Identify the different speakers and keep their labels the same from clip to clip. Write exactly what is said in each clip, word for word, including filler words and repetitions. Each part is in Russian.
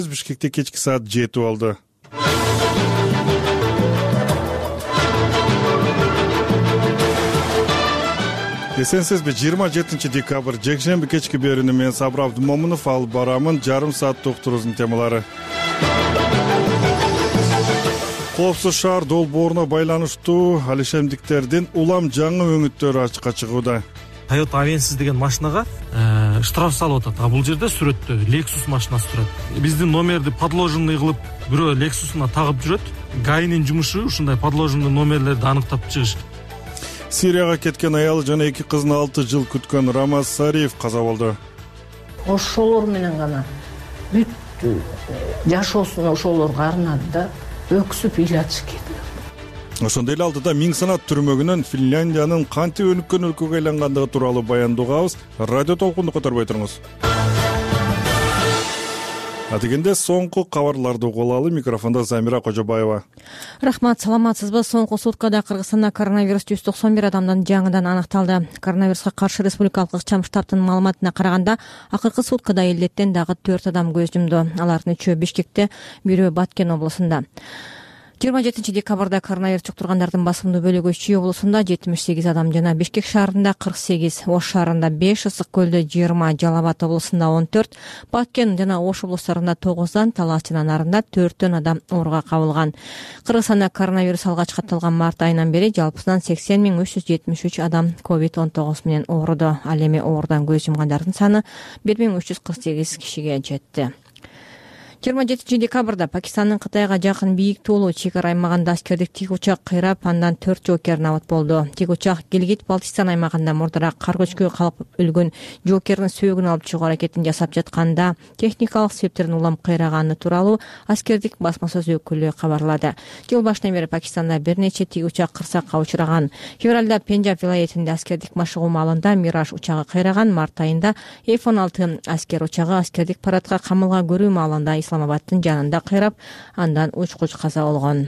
Speaker 1: Бишкекте кечки саат жети болду. Эсенсизби, жыйырма жетинчи декабрь жекшемби кечки берүүнү мен Сабыр Абдымомунов алып барамын. Жарым саат уктуруубуздун темалары. Коопсуз шаар долбооруна байланыштуу алишемдиктердин улам жаңы өңүттөрү ачыкка чыгууда.
Speaker 2: Toyota Avensis деген машинага штраф салып атат. А бул жерде сүрөттө Lexus машинасы турат. Биздин номерди подложенный кылып, бирөө Lexus'уна тагып жүрөт. ГАИнин жумушу ушундай подложенный номерлерди аныктап чыгыш.
Speaker 1: Сирияга кеткен аялы жана эки кызын алты жыл күткөн Рамаз Сариев каза болду.
Speaker 3: Ошолор менен гана бүт жашоосун ошолорго арнады да, өксүп ыйлатыш кетти.
Speaker 1: Ошондой эле алдыда миң санат түрмөгүнөн Финляндиянын кантип өнүккөн өлкөгө айлангандыгы тууралуу баяндообуз. Радио толкунду которбой туруңуз. Атегенде соңку кабарларды угулалы. Микрофондо Замира Кожобаева.
Speaker 4: Рахмат, саламатсызбы? Соңку суткада Кыргызстанда коронавирус жүз токсон бир адамдан жаңыдан аныкталды. Коронавируска каршы республикалык ыкчам штабтын маалыматына караганда, акыркы суткада элдеттен дагы төрт адам көз жумду. Алардын үчөө Бишкекте, бирөө Баткен облусунда. жыйырма жетинчи декабрда коронавирус жуктургандардын басымдуу бөлүгү Чүй облусунда жетимиш сегиз адам жана Бишкек шаарында кырк сегиз, Ош шаарында беш, Ысык көлдө жыйырма, Жалал Абад облусунда он төрт, Баткен жана Ош облустарында тогуздан, Талас жана Нарында төрттөн адам ооруга кабылган. Кыргызстанда коронавирус алгач катталган март айынан бери жалпысынан сексен миң үч жүз жетимиш үч адам ковид он тогуз менен ооруду. Ал эми оорудан көз жумгандардын саны бир миң үч жүз кырк сегиз кишиге жетти. жыйырма жетинчи декабрда Пакистандын Кытайга жакын бийик тоолуу чек ара аймагында аскердик тик учак кыйрап, андан төрт жоокер набат болду. Тик учак Гилгит-Балтистан аймагында мурдараак кар көчкүгө калып өлгөн жоокердин сөөгүн алып чыгуу аракетин жасап жатканда техникалык себептерден улам кыйраганы тууралуу аскердик басма сөз өкүлү кабарлады. Жыл башынан бери Пакистанда бир нече тик учак кырсакка учураган. Февралда Пенджаб вилаятында аскердик машыгуу маалында Мираж учагы кыйраган. Март айында эф он алты аскер учагы аскердик парадка камылга көрүү маалында Исламабадтын жанында кыйрап, андан уч-куч каза болгон.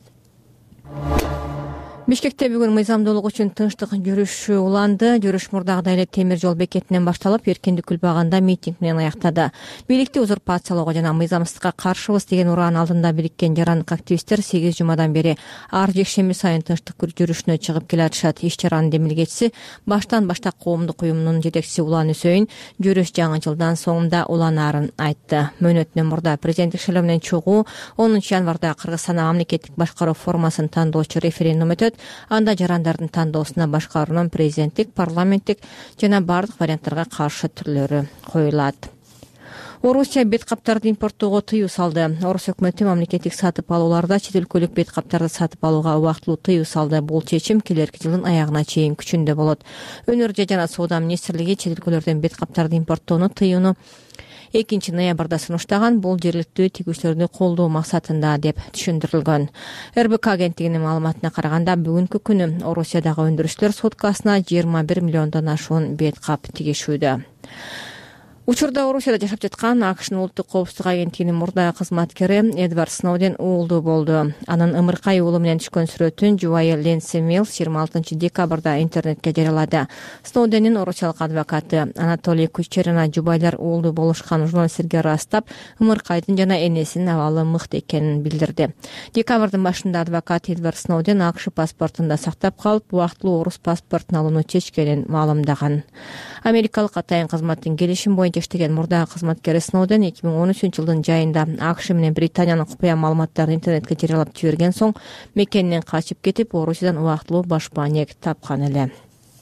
Speaker 4: Бишкекте бүгүн мыйзамдуулук үчүн тынчтык жүрүшү уланды. Жүрүш мурдагыдай эле темир жол бекетинен башталып, эркиндик күлбаганда митинг менен аяктады. Бийликти узурпациялоого жана мыйзамсыздыкка каршыбыз деген ураан алдында бириккен жарандык активисттер сегиз жумадан бери ар жекшемби сайын тынчтык жүрүшүнө чыгып келатышат. Иш чаранын демилгечиси баштан башта коомдук уюмунун жетекчиси Улан Үсөйүн жүрүш жаңы жылдан соңунда уланаарын айтты. Мөөнөтүнөн мурда президенттик шайлоо менен чыгуу онунчу январда Кыргызстанда мамлекеттик башкаруу формасын тандоочу референдум өтөт. Анда жарандардын тандоосуна башкаруунун президенттик, парламенттик жана бардык варианттарга каршы түрлөрү коюлат. Орусия бет каптарды импорттоого тыюу салды. Орус өкмөтү мамлекеттик сатып алууларда чет өлкөлүк бет каптарды сатып алууга убактылуу тыюу салды. Бул чечим келерки жылдын аягына чейин күчүндө болот. Өнөр жана соода министрлиги чет өлкөлөрдөн бет каптарды импорттоону тыюуну экинчи ноябрда сунуштаган. Бул жергиликтүү тигүүчүлөрдү колдоо максатында деп түшүндүрүлгөн. эр бэ ка агенттигинин маалыматына караганда бүгүнкү күнү Орусиядагы өндүрүшчүлөр суткасына жыйырма бир миллиондон ашуун бет кап тигишүүдө. Учурда Орусияда жашап жаткан АКШнын улуттук коопсуздук агенттигинин мурдагы кызматкери Эдвард Сноуден уулдуу болду. Анын ымыркай уулу менен түшкөн сүрөтүн жубайы Ленси Милс жыйырма алтынчы декабрда интернетке жарыялады. Сноудендин орусиялык адвокаты Анатолий Кучерина жубайлар уулдуу болушкан журналисттерге ырастап, ымыркайдын жана энесинин абалы мыкты экенин билдирди. Декабрдын башында адвокат Эдвард Сноуден АКШ паспортунда сактап калып, убактылуу орус паспортун алууну чечкенин маалымдаган. Америкалык атайын кызматтын келишим боюнча иштеген мурдагы кызматкери Сноуден эки миң он үчүнчү жылдын жайында АКШ менен Британиянын купуя маалыматтарын интернетке жарыялап жиберген соң мекенинен качып кетип, Орусиядан убактылуу башпаанек тапкан эле.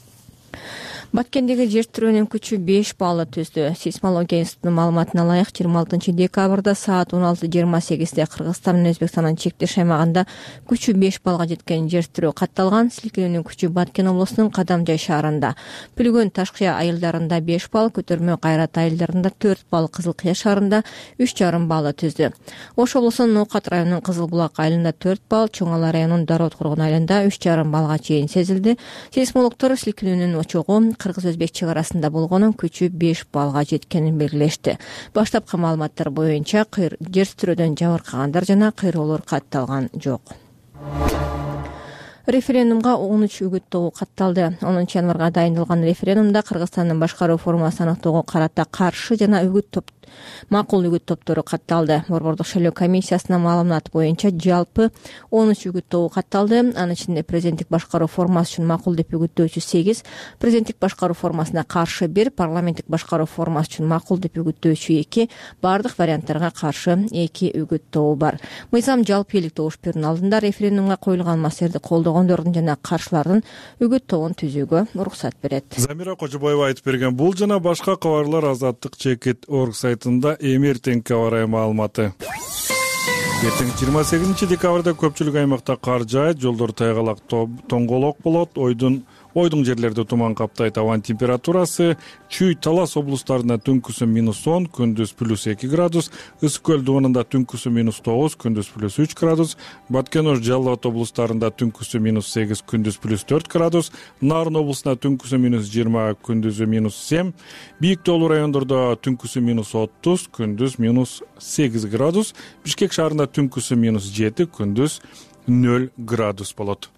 Speaker 4: Баткендеги жер тирөөнүн күчү беш баллы түздү. Сейсмология институтунун маалыматына ылайык жыйырма алтынчы декабрда саат он алты жыйырма сегизде Кыргызстан менен Өзбекстандын чектеш аймагында күчү беш баллга жеткен жер тирөө катталган. Силкенүүнүн күчү Баткен облусунун Кадамжай шаарында, Пүлгөн Ташкыя айылдарында беш балл, Көтөрмө Кайрат айылдарында төрт балл, Кызыл Кыя шаарында үч жарым баллы түздү. Ош облусунун Ноокат районунун Кызыл Булак айылында төрт балл, Чоң Ала районунун Дарот Кургун айылында үч жарым баллга чейин сезилди. Сейсмологдор силкенүүнүн очогу Кыргыз-Өзбек чек арасында болгонун күчү беш баллга жеткенин белгилешти. Баштапкы маалыматтар боюнча жер тирөөдөн жабыркагандар жана кыйроолор катталган жок. Референдумга он үч үгүт тобу катталды. онунчу январга дайындалган референдумда Кыргызстандын башкаруу формасын аныктоого карата каршы жана үгүт топ макул үгүт топтору катталды. Борбордук шайлоо комиссиясынын маалыматы боюнча жалпы он үч үгүт тобу катталды. Анын ичинде президенттик башкаруу формасы үчүн макул деп үгүттөөчү сегиз, президенттик башкаруу формасына каршы бир, парламенттик башкаруу формасы үчүн макул деп үгүттөөчү эки, бардык варианттарга каршы эки үгүт тобу бар. Мыйзам жалпы элдик добуш берүүнүн алдында референдумга коюлган маселелерди колдогондордун жана каршылардын үгүт тобун түзүүгө уруксат берет.
Speaker 1: Замира Кожобаева айтып берген бул жана башка кабарлар Азаттык чекит орг сайтында эми эртеңки аба ырайы маалыматы. Эртең жыйырма сегизинчи декабрда көпчүлүк аймакта кар жаайт, жолдор тайгалак тоңголок болот, ойдун ойдуң жерлерде туман каптайт. Абанын температурасы Чүй, Талас облустарында түнкүсү минус он, күндүз плюс эки градус, Ысык көл дуунунда түнкүсү минус тогуз, күндүз плюс үч градус, Баткен-Ош, Жалал Абад облустарында түнкүсү минус сегиз, күндүз плюс төрт градус, Нарын облусунда түнкүсү минус жыйырма, күндүзү минус семь, Бийик тоолуу райондордо түнкүсү минус отуз, күндүз минус сегиз градус, Бишкек шаарында түнкүсү минус жети, күндүз нөл градус болот.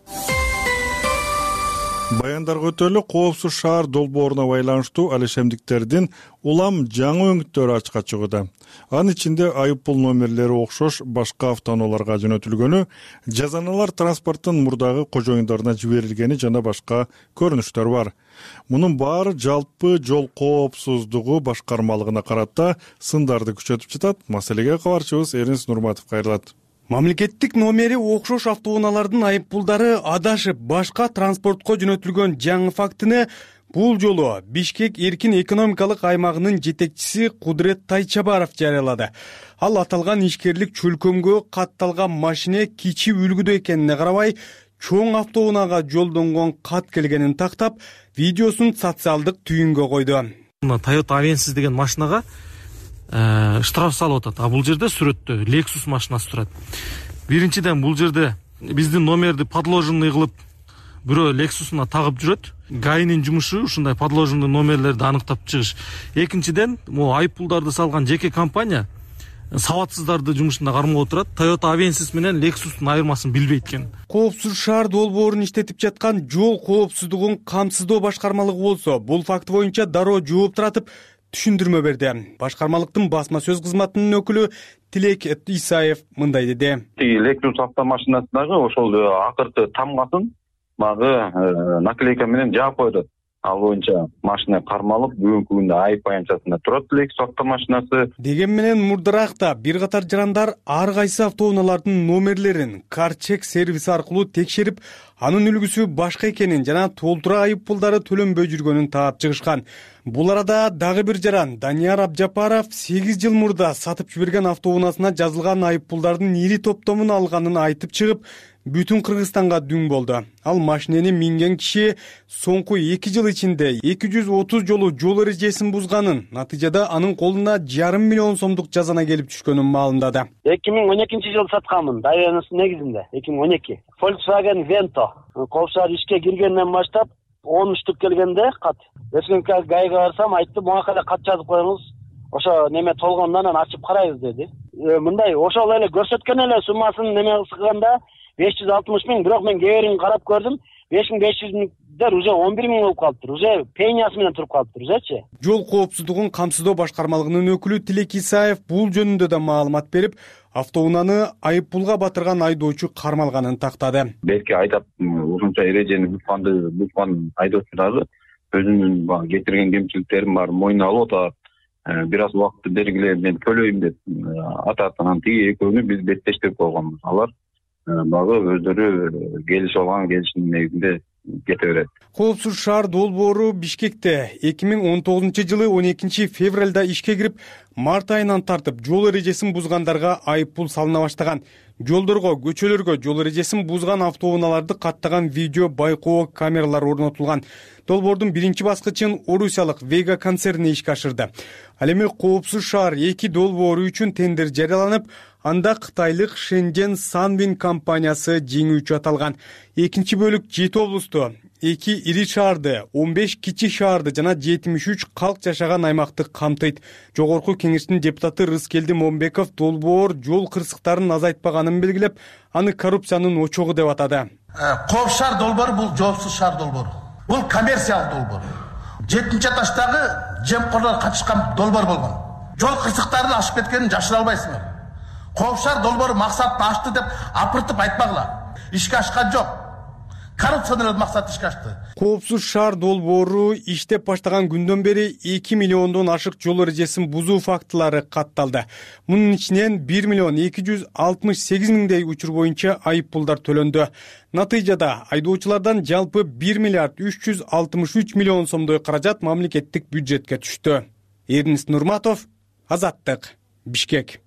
Speaker 1: Баяндарга өтөлү коопсуз шаар долбооруна байланыштуу алишемдиктердин улам жаңы өңүттөрү ачыкка чыгууда. Анын ичинде айыппул номерлери окшош башка автоунааларга жөнөтүлгөнү, жазаналар транспорттун мурдагы кожоюндарына жиберилгени жана башка көрүнүштөр бар. Мунун баары жалпы жол коопсуздугу башкармалыгына карата сындарды күчөтүп жатат. Маселеге кабарчыбыз Эринс Нурматов кайрылат.
Speaker 5: Мамлекеттик номери окшош автоунаалардын айыппулдары адашып башка транспортко жөнөтүлгөн жаңы фактыны бул жолу Бишкек эркин экономикалык аймагынын жетекчиси Кудурет Тайчабаров жарыялады. Ал аталган ишкерлик чөлкөмгө катталган машине кичи үлгүдө экенине карабай, чоң автоунаага жолдонгон кат келгенин тактап, видеосун социалдык түйүнгө койду.
Speaker 2: Toyota Avensis деген машинага штраф салып атат. А бул жерде сүрөттө Lexus машинасы турат. Биринчиден бул жерде биздин номерди подложенный кылып бирөө Lexus'уна тагып жүрөт. ГАИнин жумушу ушундай подложенный номерлерди аныктап чыгыш. Экинчиден, могу айыппулдарды салган жеке компания сабатсыздарды жумушунда кармап отурат. Toyota Avensis менен Lexus'тун айырмасын билбейт экен.
Speaker 5: Коопсуз шаар долбоорун иштетип жаткан жол коопсуздугун камсыздоо башкармалыгы болсо, бул факт боюнча дароо жооп таратып түшүндүрмө берди. Башкармалыктын басма сөз кызматынын өкүлү Тилек Исаев мындай деди.
Speaker 6: Lexus автомашинасындагы ошол акыркы тамгасын багы наклейка менен жаап койду. Ал боюнча машина кармалып, бүгүнкү күндө айып баянчасында турат Lexus автомашинасы.
Speaker 5: Деген менен мурдаракта бир катар жарандар ар кайсы автоунаалардын номерлерин CarCheck сервиси аркылуу текшерип, анын үлгүсү башка экенин жана толтура айыппулдары төлөнбөй жүргөнүн таап чыгышкан. Бул арада дагы бир жаран Данияр Абжапаров сегиз жыл мурда сатып жиберген автоунаасына жазылган айыппулдардын ири топтомун алганын айтып чыгып, бүтүн Кыргызстанга дүң болду. Ал машинени минген киши соңку эки жыл ичинде эки жүз отуз жолу жол эрежесин бузганын, натыйжада анын колуна жарым миллион сомдук жазана келип түшкөнүн маалымдады.
Speaker 7: эки миң он экинчи жылы сатканмын, Daewoo'нун негизинде, эки миң он эки. Volkswagen Vento. Коопсуз ишке киргенден баштап он үчтүк келгенде кат. Республика ГАИга барсам, айтты, буга эле кат жазып коюңуз. Ошо неме толгондон анан ачып карайбыз деди. Мындай ошол эле көрсөткөн эле суммасын неме кылганда беш жүз алтымыш миң, бирок мен кээ карап көрдүм, беш миң беш жүз миңдер уже он бир миң болуп калыптыр. Уже пениясы менен туруп калыптыр, ужечи.
Speaker 5: Жол коопсуздугун камсыздоо башкармалыгынын өкүлү Тилек Исаев бул жөнүндө да маалымат берип, автоунааны айыппулга батырган айдоочу кармалганын тактады.
Speaker 6: Белки айдап ушунча эрежени бузганды бузган айдоочулары өзүнүн кетирген кемчиликтерин баарын мойнуна алып атат. Бир аз убакытты бергиле, мен төлөйм деп атат. Анан тиги экөөнү биз беттештирип койгонбуз. Алар багы өздөрү келишип алган келишимдин негизинде кете берет.
Speaker 5: Коопсуз шаар долбоору Бишкекте эки миң он тогузунчу жылы он экинчи февралда ишке кирип, март айынан тартып жол эрежесин бузгандарга айыппул салына баштаган. Жолдорго, көчөлөргө жол эрежесин бузган автоунааларды каттаган видео байкоо камералары орнотулган. Долбоордун биринчи баскычын Орусиялык Vega концерни ишке ашырды. Ал эми коопсуз шаар эки долбоору үчүн тендер жарыяланып, анда кытайлык Shenzhen Sunwin компаниясы жеңүүчү аталган. Экинчи бөлүк жети облусту, эки ири шаарды, он беш кичи шаарды жана жетимиш үч калк жашаган аймакты камтыйт. Жогорку кеңештин депутаты Рыскелди Момбеков долбоор жол кырсыктарын азайтпаганын белгилеп, аны коррупциянын очогу деп атады.
Speaker 8: Коп шаар долбоору бул жоопсуз шаар долбоору. Бул коммерциялык долбоор. жетинчи этаждагы жемкорлор катышкан долбоор болгон. Жол кырсыктарын ашып кеткенин жашыра албайсыңар. Коп шаар долбоору максатты ашты деп апыртып айтпагыла. Ишке ашкан жок. Коррупциялык максат ишке ашты.
Speaker 5: Коопсуз шаар долбоору иштеп баштаган күндөн бери эки миллиондон ашык жол эрежесин бузуу фактылары катталды. Мунун ичинен бир миллион эки жүз алтымыш сегиз миңдей учур боюнча айып пулдар төлөндү. Натыйжада айдоочулардан жалпы бир миллиард үч жүз алтымыш үч миллион сомдой каражат мамлекеттик бюджетке түштү. Эрнис Нурматов, Азаттык, Бишкек.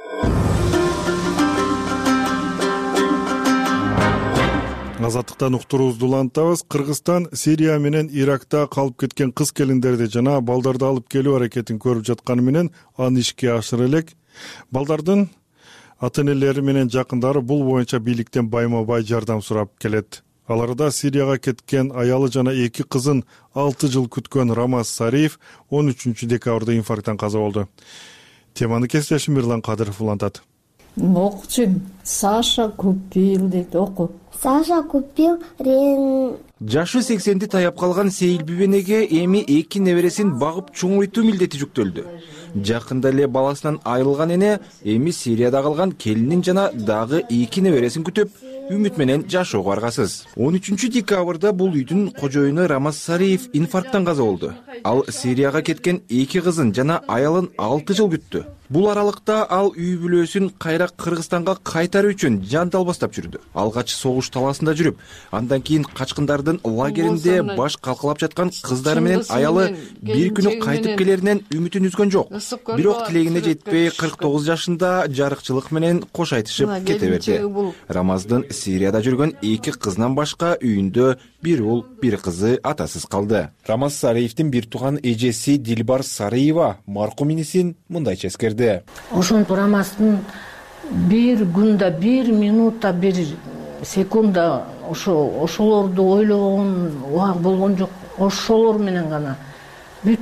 Speaker 1: Азаттыктан уктуруубузду улантабыз. Кыргызстан Сирия менен Иракта калып кеткен кыз келиндерди жана балдарды алып келүү аракетин көрүп жатканы менен аны ишке ашыра элек. Балдардын ата-энелери менен жакындары бул боюнча бийликтен байма-бай жардам сурап келет. Аларда Сирияга кеткен аялы жана эки кызын алты жыл күткөн Рамаз Сариев он үчүнчү декабрда инфаркттан каза болду. Теманы кесиптешим Мирлан Кадыров улантат.
Speaker 3: Окучум Саша купил дейт, оку.
Speaker 9: Саша купил рен.
Speaker 10: Жашы сексенди таяп калган Сейил Бибенеге эми эки небересин багып чоңойтуу милдети жүктөлдү. Жакында эле баласынан айрылган эне эми Сирияда калган келинин жана дагы эки небересин күтүп, үмүт менен жашоого аргасыз. он үчүнчү декабрда бул үйдүн кожоюну Рамаз Сариев инфаркттан каза болду. Ал Сирияга кеткен эки кызын жана аялын алты жыл күттү. Бул аралыкта ал үй бүлөсүн кайра Кыргызстанга кайтаруу үчүн жан далбастап жүрдү. Алгач согуш таласында жүрүп, андан кийин качкындардын лагеринде баш калкалап жаткан кыздары менен аялы бир күнү кайтып келеринен үмүтүн үзгөн жок. Бирок тилегине жетпей кырк тогуз жашында жарыкчылык менен кош айтышып кете берди. Рамаздын Сирияда жүргөн эки кызынан башка үйүндө бир уул, бир кызы атасыз калды. Рамаз Сариевдин бир тууган эжеси Дилбар Сариева маркум инисин мындайча эскерди.
Speaker 3: Ошонтип Рамаздын бир күндө, бир минутта, бир секунда ошо ошолорду ойлогон убак болгон жок. Ошолор менен гана бүт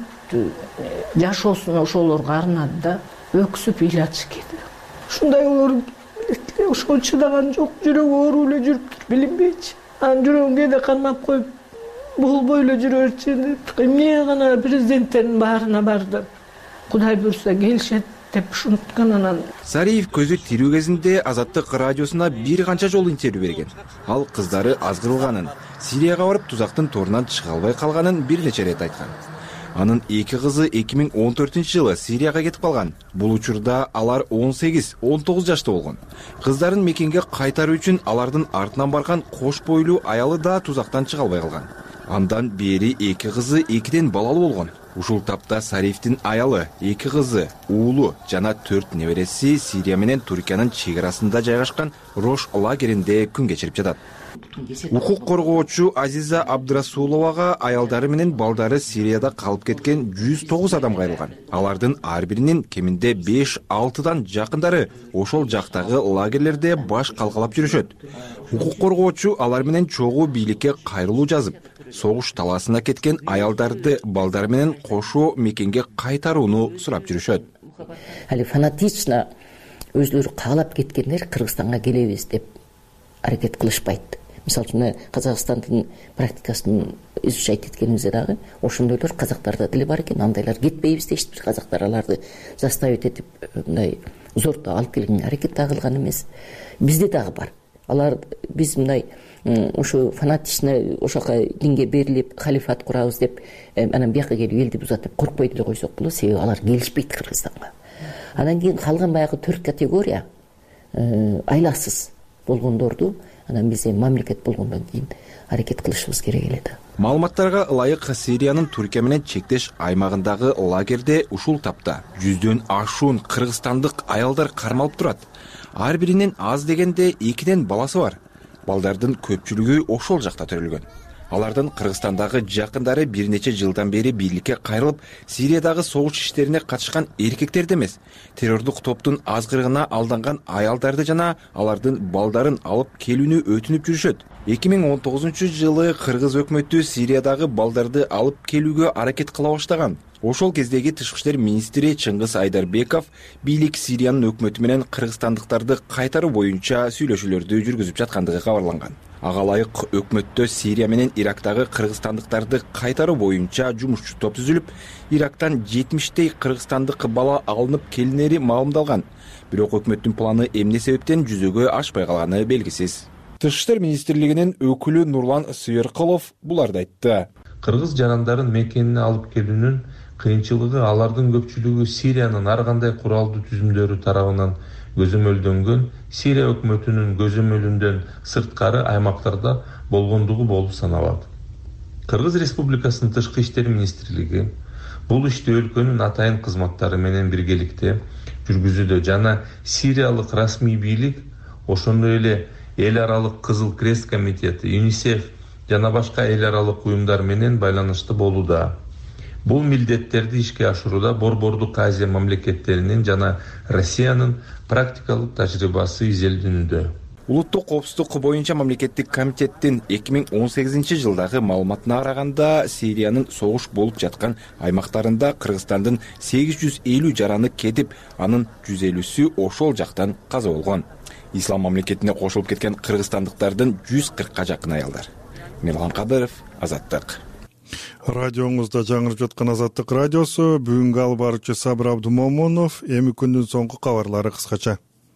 Speaker 3: жашоосун ошолорго арнады да, өксүп ыйлатыш кетти. Ушундай болор ошол чыдаган жок, жүрөгү оору эле жүрүптүр, билинбейчи. Анын жүрөгүн кээде кармап коюп, болбой эле жүрө берчү деп, эмне гана президенттердин баарына барды. Кудай буйрса келишет деп ушунткан. Анан
Speaker 10: Сариев көзү тирүү кезинде Азаттык радиосуна бир канча жолу интервью берген. Ал кыздары азгырылганын, Сирияга барып тузактын торунан чыга албай калганын бир нече рет айткан. Анын эки кызы эки миң он төртүнчү жылы Сирияга кетип калган. Бул учурда алар он сегиз он тогуз жашта болгон. Кыздарын мекенге кайтаруу үчүн алардын артынан барган кош бойлуу аялы да тузактан чыга албай калган. Андан бери эки кызы экиден балалуу болгон. Ушул тапта Сариевдин аялы, эки кызы, уулу жана төрт небереси Сирия менен Түркиянын чек арасында жайгашкан Рош лагеринде күн кечирип жатат. Укук коргоочу Азиза Абдрасуловага аялдары менен балдары Сирияда калып кеткен жүз тогуз адам кайрылган. Алардын ар биринин кеминде беш алтыдан жакындары ошол жактагы лагерлерде баш калкалап жүрүшөт. Укук коргоочу алар менен чогуу бийликке кайрылуу жазып, согуш таласына кеткен аялдарды балдары менен кошо мекенге кайтарууну сурап жүрүшөт.
Speaker 11: Али фанатично өзлөрү каалап кеткендер Кыргызстанга келебиз деп аракет кылышпайт. Мисалы үчүн Казакстандын практикасын изучать эткенибизде дагы ошондойлор казактарда деле бар экен. Андайлар кетпейбиз дейт. Казактар аларды заставить этип мындай зорто алып келген аракет да кылган эмес. Бизде дагы бар. Алар биз мындай ошо фанатично ошока динге берилип халифат курабыз деп анан бияка келип элди бузат деп коркпойт эле койсок болот. Себеби алар келишпейт Кыргызстанга. Анан кийин калган баягы төрт категория айласыз болгондорду анан биз мамлекет болгондон кийин аракет кылышыбыз керек эле да.
Speaker 10: Маалыматтарга ылайык Сириянын Түркия менен чектеш аймагындагы лагерде ушул тапта жүздөн ашуун кыргызстандык аялдар кармалып турат. Ар биринин аз дегенде экиден баласы бар. Балдардын көпчүлүгү ошол жакта төрөлгөн. Алардын Кыргызстандагы жакындары бир нече жылдан бери бийликке кайрылып, Сириядагы согуш иштерине катышкан эркектерди эмес, террордук топтун азгырыгына алданган аялдарды жана алардын балдарын алып келүүнү өтүнүп жүрүшөт. эки миң он тогузунчу жылы Кыргыз өкмөтү Сириядагы балдарды алып келүүгө аракет кыла баштаган. Ошол кездеги тышкы иштер министри Чыңгыз Айдарбеков бийлик Сириянын өкмөтү менен кыргызстандыктарды кайтаруу боюнча сүйлөшүүлөрдү жүргүзүп жаткандыгы кабарланган. Ага ылайык өкмөттө Сирия менен Ирактагы кыргызстандыктарды кайтаруу боюнча жумушчу топ түзүлүп, Ирактан жетимиштей кыргызстандык бала алынып келинери маалымдалган. Бирок өкмөттүн планы эмне себептен жүзөгө ашпай калганы белгисиз. Тышкы иштер министрлигинин өкүлү Нурлан Сыйыркулов буларды айтты.
Speaker 12: Кыргыз жарандарын мекенине алып келүүнүн кыйынчылыгы алардын көпчүлүгү Сириянын ар кандай куралдуу түзүмдөрү тарабынан көзөмөлдөнгөн, Сирия өкмөтүнүн көзөмөлүндөн сырткары аймактарда болгондугу болуп саналат. Кыргыз Республикасынын Тышкы иштер министрлиги бул ишти өлкөнүн атайын кызматтары менен биргеликте жүргүзүүдө жана Сириялык расмий бийлик, ошондой эле эл аралык Кызыл Крест комитети, ЮНИСЕФ жана башка эл аралык уюмдар менен байланышты болууда. Бул милдеттерди ишке ашырууда Борбордук Азия мамлекеттеринин жана Россиянын практикалык тажрыйбасы изилденүүдө.
Speaker 10: Улуттук коопсуздук боюнча мамлекеттик комитеттин эки миң он сегизинчи жылдагы маалыматына караганда, Сириянын согуш болуп жаткан аймактарында Кыргызстандын сегиз жүз элүү жараны кетип, анын жүз элүүсү ошол жактан каза болгон. Ислам мамлекетине кошулуп кеткен кыргызстандыктардын жүз кыркка жакын аялдар. Мелган Кадыров, Азаттык.
Speaker 1: Радионузда жаңырып жаткан Азаттык радиосу. Бүгүнкү алып баруучу Сабыр Абдумомунов. Эми күндүн соңку кабарлары кыскача.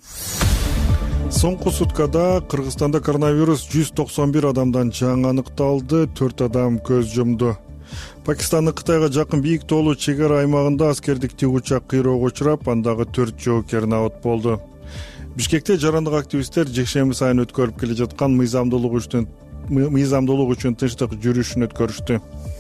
Speaker 1: Соңку суткада Кыргызстанда коронавирус жүз токсон бир адамдан жаңы аныкталды, төрт адам көз жумду. Пакистандын Кытайга жакын бийик тоолуу чек ара аймагында аскердик тигучак кыйроого учурап, андагы төрт жоокер набат болду. Бишкекте жарандык активисттер жекшемби сайын өткөрүп келе жаткан мыйзамдуулук үчүн мыйзамдуулук үчүн тынчтык жүрүшүн өткөрүштү.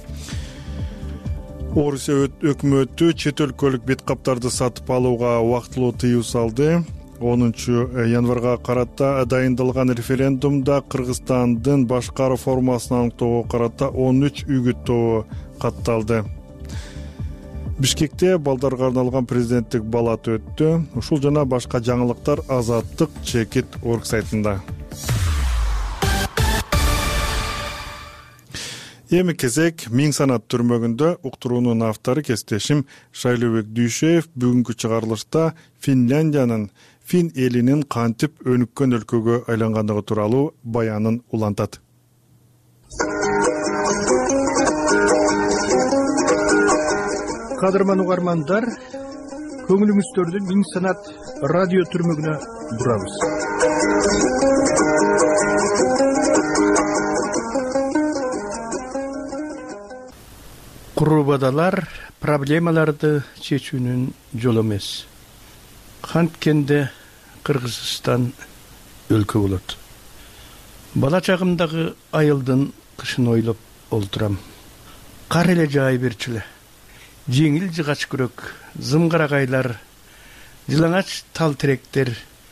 Speaker 1: Орусия өкмөтү чет өлкөлүк бет каптарды сатып алууга убактылуу тыюу салды. онунчу январга карата дайындалган референдумда Кыргызстандын башкаруу формасына аныктоого карата он үч үгүттөө катталды. Бишкекте балдарга арналган президенттик балат өттү. Ушул жана башка жаңылыктар Азаттык чекит орг сайтында. Эми кезек Миң санат түрмөгүндө уктуруунун автору кесиптешим Шайлообек Дүйшөев бүгүнкү чыгарылышта Финляндиянын фин элинин кантип өнүккөн өлкөгө айлангандыгы тууралуу баянын улантат.
Speaker 13: Кадырман угармандар, көңүлүңүздөрдү Миң санат радио түрмөгүнө бурабыз. Курубадалар проблемаларды чечүүнүн жолу эмес. Канткенде Кыргызстан өлкө болот. Бала чагымдагы айылдын кышын ойлоп олтурам. Кар эле жаай берчүле. Жеңил жыгач күрөк, зымгарагайлар, жылаңач тал теректер,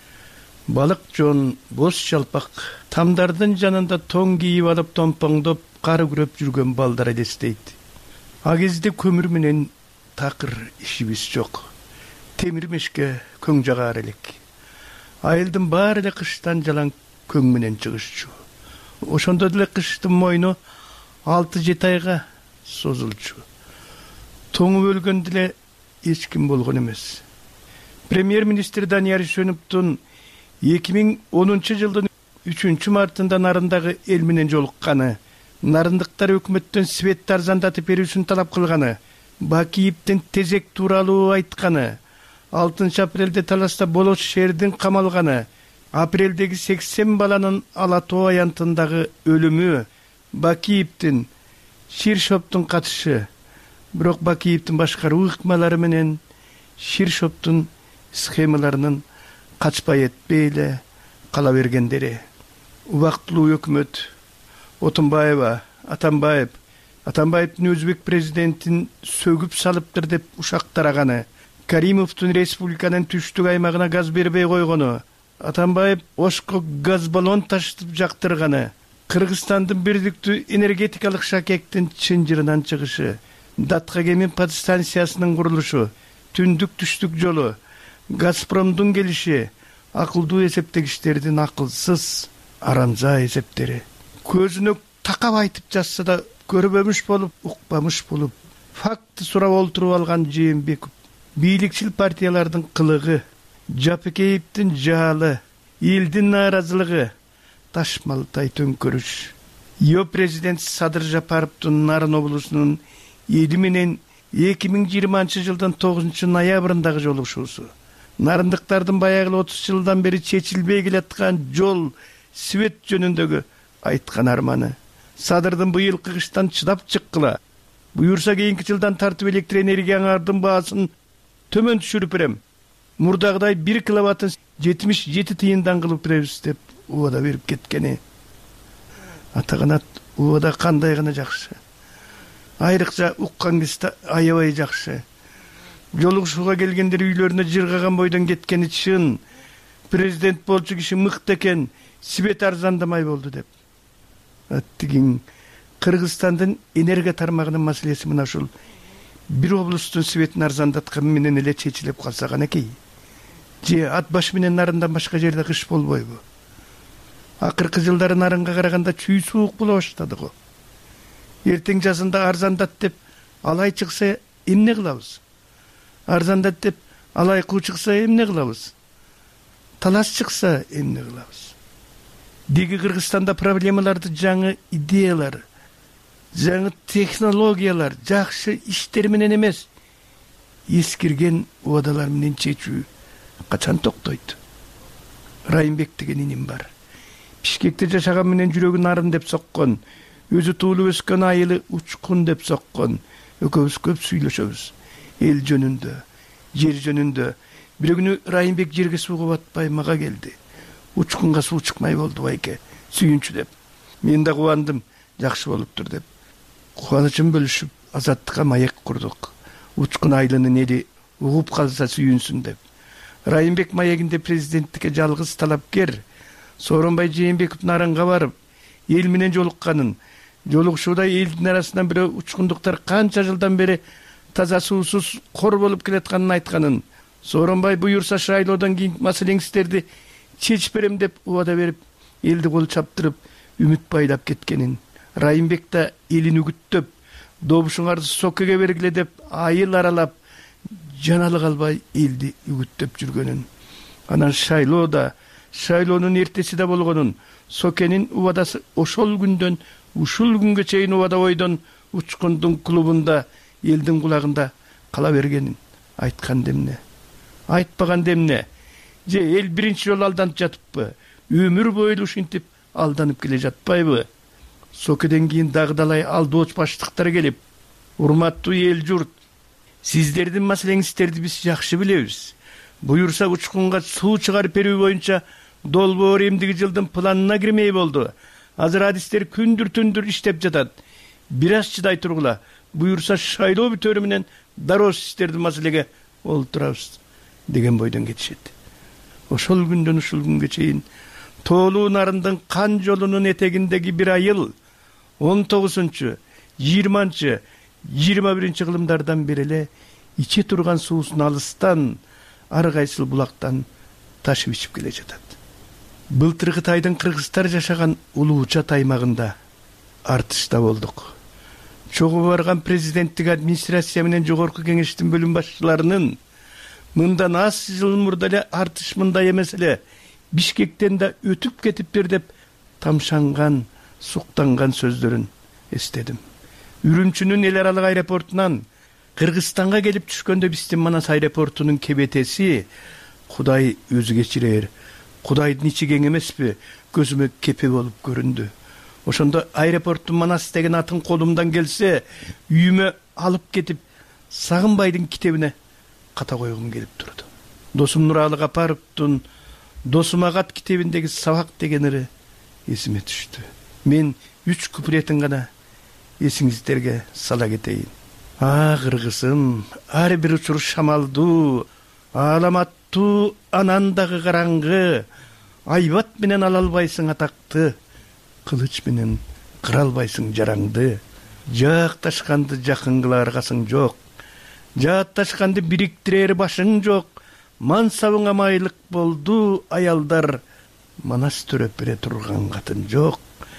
Speaker 13: балык жон, боз чалпак, тамдардын жанында тоң кийип алып томпоңдоп кар күрөп жүргөн балдар элестейт. А кезде көмүр менен такыр ишибиз жок. Темир мешке көң жагар элек. Айылдын баары эле кыштан жалаң көң менен чыгышчу. Ошондо деле кыштын мойну алты жети айга созулчу. Тоңуп өлгөн деле эч ким болгон эмес. Премьер-министр Данияр Ишөновдун эки миң онунчу жылдын үчүнчү мартында Нарындагы эл менен жолукканы, нарындыктар өкмөттөн светти арзандатып берүүсүн талап кылганы, Бакиевдин тезек тууралуу айтканы, алтынчы апрелде Таласта Болот шээрдин камалганы, апрелдеги сексен баланын Ала Тоо аянтындагы өлүмү, Бакиевдин Ширшоптун катышы. Бирок Бакиевдин башкаруу ыкмалары менен Ширшоптун схемаларынын качпай этпей эле кала бергендери. Убактылуу өкмөт Отунбаева, Атамбаев, Атамбаевдин өзбек президентин сөгүп салыптыр деп ушак тараганы, Каримовдун республиканын түштүк аймагына газ бербей койгону, Атамбаев Ошко газ баллон таштырып жактырганы, Кыргызстандын бирдиктүү энергетикалык шакектин чынжырынан чыгышы, Датка-Кемин подстанциясынын курулушу, түндүк түштүк жолу, Газпромдун келиши, акылдуу эсептегичтердин акылсыз, арамза эсептери. Көзүнө такап айтып жатса да көрбөмүш болуп, укпамыш болуп, факты сурап олтуруп алган Жээнбеков, бийликчил партиялардын кылыгы, Жапекеевдин жаалы, элдин нааразылыгы, ташмалтай төңкөрүш. ИО президент Садыр Жапаровдун Нарын облусунун эли менен эки миң жыйырманчы жылдын тогузунчу ноябрындагы жолугушуусу, нарындыктардын баягы отуз жылдан бери чечилбей келаткан жол, свет жөнүндөгү айткан арманы. Садырдын быйылкы кыштан чыдап чыккыла. Буюрса кийинки жылдан тартып электр энергиянардын баасын төмөн түшүрүп берем. Мурдагыдай бир киловаттын жетимиш жети тыйындан кылып беребиз деп убада берип кеткени. Атаганат убада кандай гана жакшы. Айрыкча уккан кезде аябай жакшы. Жолугушууга келгендер үйлөрүнө жыргаган бойдон кеткени чын. Президент болчу киши мыкты экен, свет арзандамай болду деп. Аттигин Кыргызстандын энергия тармагынын маселеси мына ушул бир облустун светин арзандаткан менен эле чечилип калса канакей. Же ат баш менен нарындан башка жерде кыш болбойбу? Акыркы жылдары нарынга караганда чүй суук боло баштады го. Эртең жазында арзандат деп алай чыкса эмне кылабыз? Арзандат деп алай куу чыкса эмне кылабыз? Талаш чыкса эмне кылабыз? Деги Кыргызстанда проблемаларды жаңы идеялар, жаңы технологиялар, жакшы иштер менен эмес, эскирген убадалар менен чечүү качан токтойт? Райымбек деген иним бар. Бишкекте жашаган менен жүрөгү нарын деп соккон, өзү туулуп өскөн айылы учкун деп соккон. Экөөбүз көп сүйлөшөбүз. Эл жөнүндө, жер жөнүндө. Бир күнү Райымбек жерге сууга батпай мага келди. Учкунга суу чыкмай болду байке, сүйүнчү деп. Мен да кубандым, жакшы болуптур деп. Кубанычын бөлүшүп, азаттыкка маек курдук. Учкун айылынын эли угуп калса сүйүнсүн деп. Райымбек маегинде президенттикке жалгыз талапкер Сооронбай Жээнбеков нарынга барып, эл менен жолукканын, жолугушууда элдин арасынан бирөө учкундуктар канча жылдан бери таза суусуз кор болуп келатканын айтканын, Сооронбай буюрса шайлоодон кийин маселеңиздерди чечип берем деп убада берип, элди кол чаптырып, үмүт байлап кеткенин, Райымбек да элин үгүттөп, добушуңарды соккеге бергиле деп айыл аралап, жаналы калбай элди үгүттөп жүргөнүн. Анан шайлоодо, шайлоонун эртеси да болгонун, Сокенин убадасы ошол күндөн ушул күнгө чейин убада ойдон учкундун клубунда элдин кулагында кала бергенин айткан демне? Айтпаган демне? Же эл биринчи жолу алданып жатыппы? Өмүр бою ушинтип алданып келе жатпайбы? Сокеден кийин дагы-далай алдооч баштыктар келип, урматтуу эл журт, сиздердин маселеңиздерди биз жакшы билебиз. Буюрса учкунга суу чыгарып берүү боюнча долбоор эмдиги жылдын планына кирмей болду. Азыр адистер күндүр-түндүр иштеп жатат. Бир аз чыдай тургула. Буюрса шайлоо бүтөрү менен дароо сиздердин маселеге олтурабыз деген бойдон кетишет. Ошол күндөн ушул күнгө чейин тоолуу нарындын кан жолунун этегиндеги бир айыл он тогузунчу, жыйырманчы, жыйырма биринчи кылымдардан бери эле иче турган суусун алыстан, ар кайсыл булактан ташып ичип келе жатат. Былтыркы тайдын кыргыздар жашаган Улуучат аймагында артышта болдук. Чогуу барган президенттик администрация менен жогорку кеңештин бөлүм башчыларынын мындан аз жыл мурда эле артыш мындай эмес эле, Бишкектен да өтүп кетиптир деп тамшанган, суктанган сөздөрүн эстедим. Үрүмчүнүн эл аралык аэропортунан Кыргызстанга келип түшкөндө биздин Манас аэропортунун кебетеси Кудай өзү кечирер, Кудайдын ичи кең эмеспи, көзүмө кепе болуп көрүндү. Ошондо аэропорттун Манас деген атын колумдан келсе, үйүмө алып кетип, Сагынбайдын китебине ката койгум келип турду. Досум Нуралы Капаровдун Досум Агат китебиндеги сабак деген ыры эсиме түштү. Мен үч куплетин гана эсиңиздерге сала кетейин. А кыргызым, ар бир учур шамалдуу, аламаттуу, анан дагы караңгы, айбат менен ала албайсың атакты, кылыч менен кыра албайсың жараңды. Жакташканды жакын кылар аргасың жок, жаатташканды бириктирер башың жок. Мансабыңа майлык болду аялдар, Манас төрөп бере турган катын жок.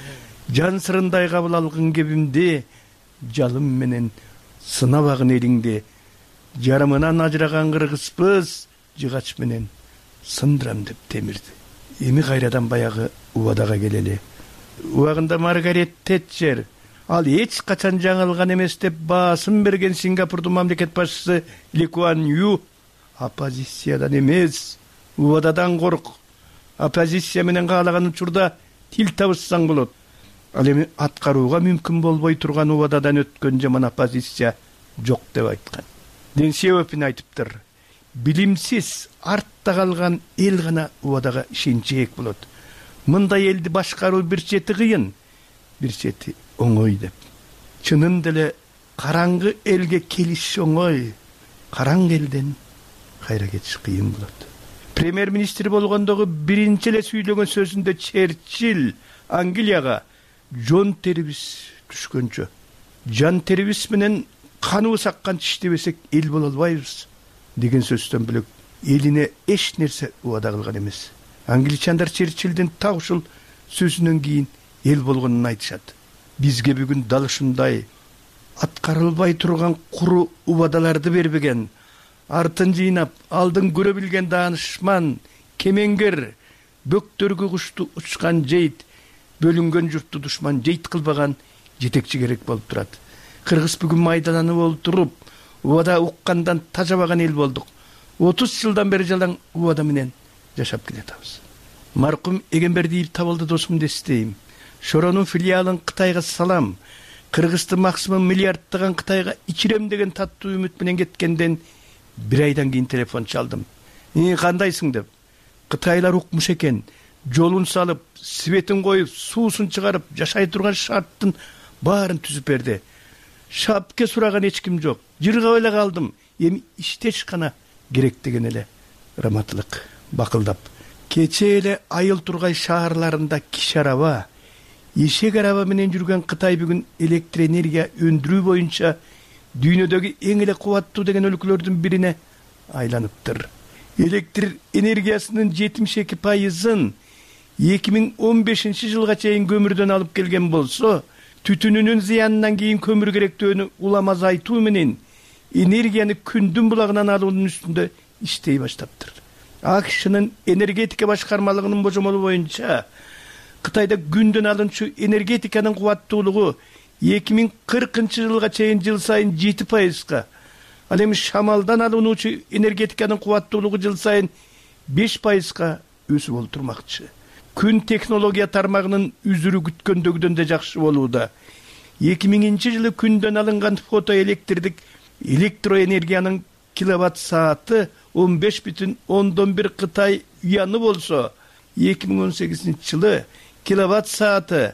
Speaker 13: Жан сырындай кабыл алгын кебимди, жалым менен сынабагын элиңди. Жарымынан ажыраган кыргызбыз, жыгач менен сындырам деп темирди. эми кайрадан баягы убадага келели. Убагында Маргарет Тэтчер ал эч качан жаңылган эмес деп басым берген Сингапурдун мамлекет башчысы Ли Куан Ю оппозициядан эмес, убададан корк. Оппозиция менен каалаган учурда тил табышсаң болот. Ал эми аткарууга мүмкүн болбой турган убададан өткөн жаман оппозиция жок деп айткан. Дэн Сяопин айтыптыр. Билимсиз артта калган эл гана убадага ишенчээк болот. Мындай элди башкаруу бир чети кыйын, бир чети оңой деп. Чынын деле караңгы элге келиш оңой, караң элден кайра кетиш кыйын болот. Премьер-министр болгондогу биринчи эле сүйлөгөн сөзүндө Черчилль Англияга жон терибиз түшкөнчө, жан терибиз менен каныбыз аккан тиштебесек эл боло албайбыз деген сөздөн бөлөк элине эч нерсе убада кылган эмес. Англичандар Черчиллдин так ушул сөзүнөн кийин эл болгонун айтышат. Бизге бүгүн дал ушундай аткарылбай турган куру убадаларды бербеген, артын жыйнап алдын көрө билген даанышман, кемеңгер, бөктөргө кушту учкан жейт, бөлүнгөн журтту душман жейт кылбаган жетекчи керек болуп турат. Кыргыз бүгүн майдананып олтуруп, убада уккандан тажабаган эл болдук. отуз жылдан бери жалаң убада менен жашап келатабыз. Маркум Эгембердиев табылды досум дестейм. Шоронун филиалын Кытайга салам. Кыргызды максимум миллиардтаган Кытайга ичирем деген таттуу үмүт менен кеткенден бир айдан кийин телефон чалдым. "И кандайсың?" деп. Кытайлар укмуш экен. Жолун салып, светин коюп, суусун чыгарып, жашай турган шарттын баарын түзүп берди. Шапке сураган эч ким жок. Жыргап эле калдым. Эми иштеш гана керек деген эле. Раматтылык бакылдап. Кече эле Айыл Тургай шаарларында киши араба, эшек араба менен жүргөн Кытай бүгүн электр энергия өндүрүү боюнча дүйнөдөгү эң эле кубаттуу деген өлкөлөрдүн бирине айланыптыр. Электр энергиясынын жетимиш эки пайызын эки миң он бешинчи жылга чейин көмүрдөн алып келген болсо, түтүнүнүн зыянынан кийин көмүр керектөөнү улам азайтуу менен энергияны күндүн булагынан алуунун үстүндө иштей баштаптыр. АКШнын энергетика башкармалыгынын божомолу боюнча Кытайда күндөн алынчу энергетиканын кубаттуулугу эки миң кыркынчы жылга чейин жыл сайын жети пайызга, ал эми шамалдан алынуучу энергетиканын кубаттуулугу жыл сайын беш пайызга өсүп олтурмакчы. Күн технология тармагынын үзүрү күткөндөгүдөн да жакшы болууда. эки миңинчи жылы күндөн алынган фотоэлектрдик электроэнергиянын киловатт сааты он беш бүтүн ондон бир Кытай юаны болсо, эки миң он сегизинчи жылы киловатт сааты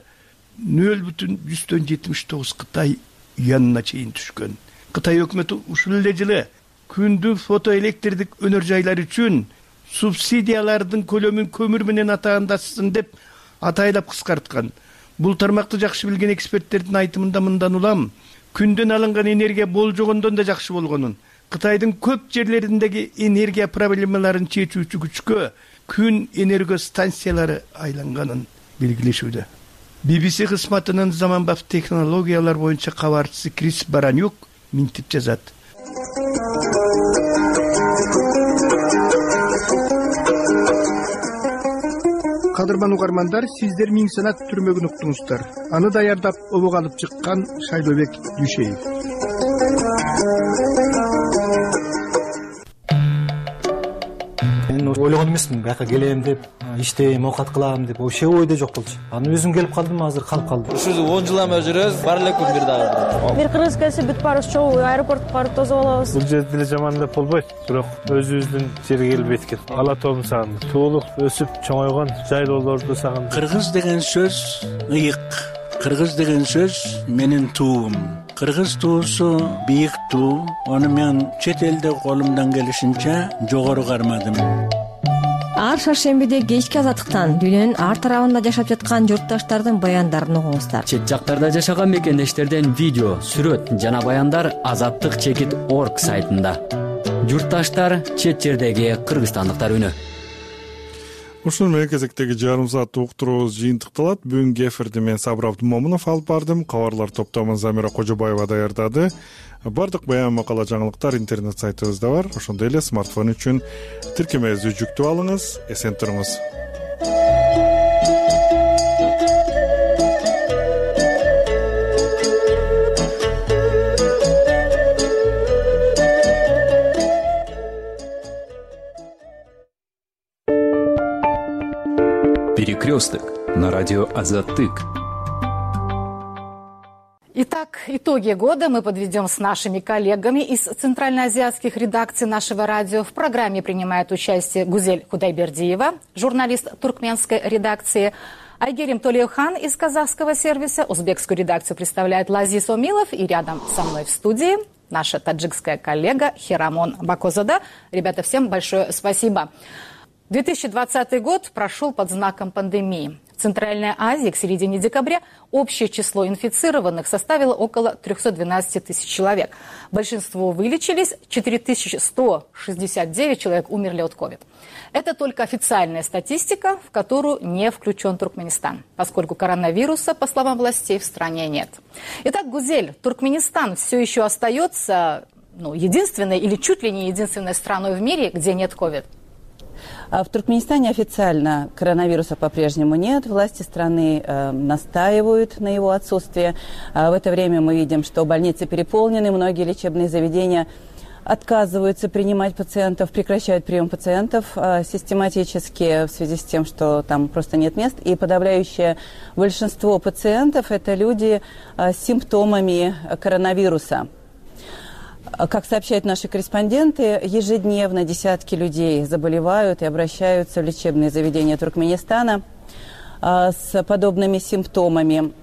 Speaker 13: нөл бүтүн жүздөн жетимиш тогуз Кытай юанына чейин түшкөн. Кытай өкмөтү ушул эле жылы күндүн фотоэлектрдик өнөр жайлар үчүн субсидиялардын көлөмүн көмүр менен атаандашсын деп атайлап кыскарткан. Бул тармакты жакшы билген эксперттердин айтымында мындан улам, күндөн алынган энергия болжогондон да жакшы болгонун, Кытайдын көп жерлериндеги энергия проблемаларын чечүүчү күчкө күн энергия станциялары айланганын белгилешүүдө. би би си кызматынын заманбап технологиялар боюнча кабарчысы Крис Баранюк минтип жазат. Кадырман угармандар, сиздер миң санат түрмөгүн уктуңуздар. Аны даярдап обого алып чыккан Шайлообек Дүйшеев.
Speaker 14: Мен ойлогон эмесмин, бияка келем деп, иштейм, оокат кылам деп, вообще ойдо жок болчу. Аны өзүм келип калдым, азыр калып калдым.
Speaker 15: Ушул он жылдан бери жүрөбүз, бар эле күн бир дагы.
Speaker 16: Бир кыргыз келсе бүт барыбыз чогуу аэропортко барып тосуп алабыз.
Speaker 17: Бул жерде деле жаман деп болбойт, бирок өзүбүздүн жерге келип эткен. Ала тоомун сагындым. Туулук өсүп чоңойгон жайлоолорду сагындым.
Speaker 18: Кыргыз деген сөз ыйык. Кыргыз деген сөз менин туум. Кыргыз туусу бийик туу. Аны мен чет элде колумдан келишинче жогору кармадым.
Speaker 4: Ар шаршембиде кечки азаттыктан дүйнөнүн ар тарабында жашап жаткан журтташтардын баяндарын угуңуздар.
Speaker 19: Чет жактарда жашаган мекендештерден видео, сүрөт жана баяндар азаттык чекит точка орг сайтында. Журтташтар, чет жердеги кыргызстандыктар үнү.
Speaker 1: Ушул менен кезектеги жарым сааттык уктуруубуз жыйынтыкталат. Бүгүнкү эфирди мен Сабыр Абдымомунов алып бардым. Кабарлар топтомун Замира Кожобаева даярдады. Бардык баян макала жаңылыктар интернет сайтыбызда бар. Ошондой эле смартфон үчүн тиркемебизди жүктөп алыңыз. Эсен туруңуз.
Speaker 20: Перекресток на радио Азаттык.
Speaker 21: Итак, итоги года мы подведем с нашими коллегами из центральноазиатских редакций нашего радио. В программе принимает участие Гузель Худайбердиева, журналист туркменской редакции, Айгерим Толеухан из казахского сервиса, узбекскую редакцию представляет Лазиз Омилов, и рядом со мной в студии наша таджикская коллега Хирамон Бакозада. Ребята, всем большое спасибо. две тысячи двадцатый год прошел под знаком пандемии. В Центральной Азии к середине декабря общее число инфицированных составило около триста двенадцать тысяч человек. Большинство вылечились, четыре тысячи сто шестьдесят девять человек умерли от ковид. Это только официальная статистика, в которую не включен Туркменистан, поскольку коронавируса, по словам властей, в стране нет. Итак, Гузель, Туркменистан все еще остается ну, единственной или чуть ли не единственной страной в мире, где нет ковид?
Speaker 22: В Туркменистане официально коронавируса по-прежнему нет. Власти страны э, настаивают на его отсутствии. А в это время мы видим, что больницы переполнены, многие лечебные заведения отказываются принимать пациентов, прекращают прием пациентов э, систематически в связи с тем, что там просто нет мест. И подавляющее большинство пациентов – это люди э, с симптомами коронавируса. Как сообщают наши корреспонденты, ежедневно десятки людей заболевают и обращаются в лечебные заведения Туркменистана с подобными симптомами.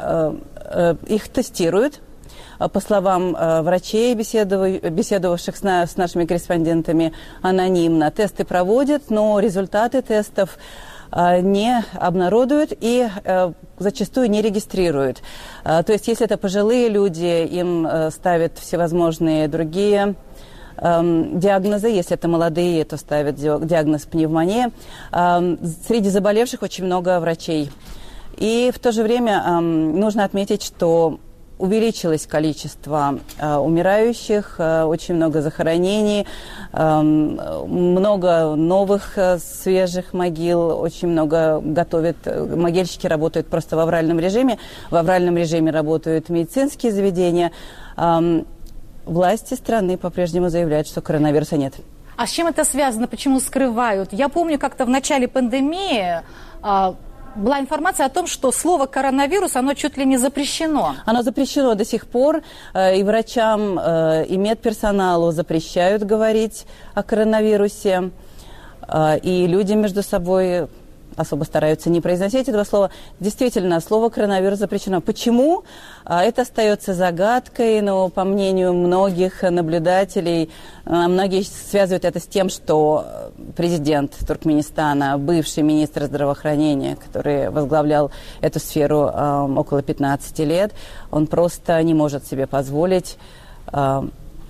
Speaker 22: Их тестируют. По словам врачей, беседовавших с нашими корреспондентами анонимно, тесты проводят, но результаты тестов не обнародуют и э, зачастую не регистрируют. Э, то есть, если это пожилые люди, им э, ставят всевозможные другие э, диагнозы. Если это молодые, то ставят диагноз пневмония. Э, среди заболевших очень много врачей. И в то же время э, нужно отметить, что увеличилось количество э, умирающих, э, очень много захоронений, э, много новых э, свежих могил, очень много готовят, могильщики работают просто в авральном режиме, в авральном режиме работают медицинские заведения. Э, власти страны по-прежнему заявляют, что коронавируса нет.
Speaker 21: А с чем это связано? Почему скрывают? Я помню, как-то в начале пандемии э, была информация о том, что слово «коронавирус», оно чуть ли не запрещено.
Speaker 22: Оно запрещено до сих пор. И врачам, и медперсоналу запрещают говорить о коронавирусе. И люди между собой особо стараются не произносить этого слова. Действительно, слово «коронавирус» запрещено. Почему? Это остается загадкой, но, по мнению многих наблюдателей, многие связывают это с тем, что президент Туркменистана, бывший министр здравоохранения, который возглавлял эту сферу э, около пятнадцати лет, он просто не может себе позволить, э,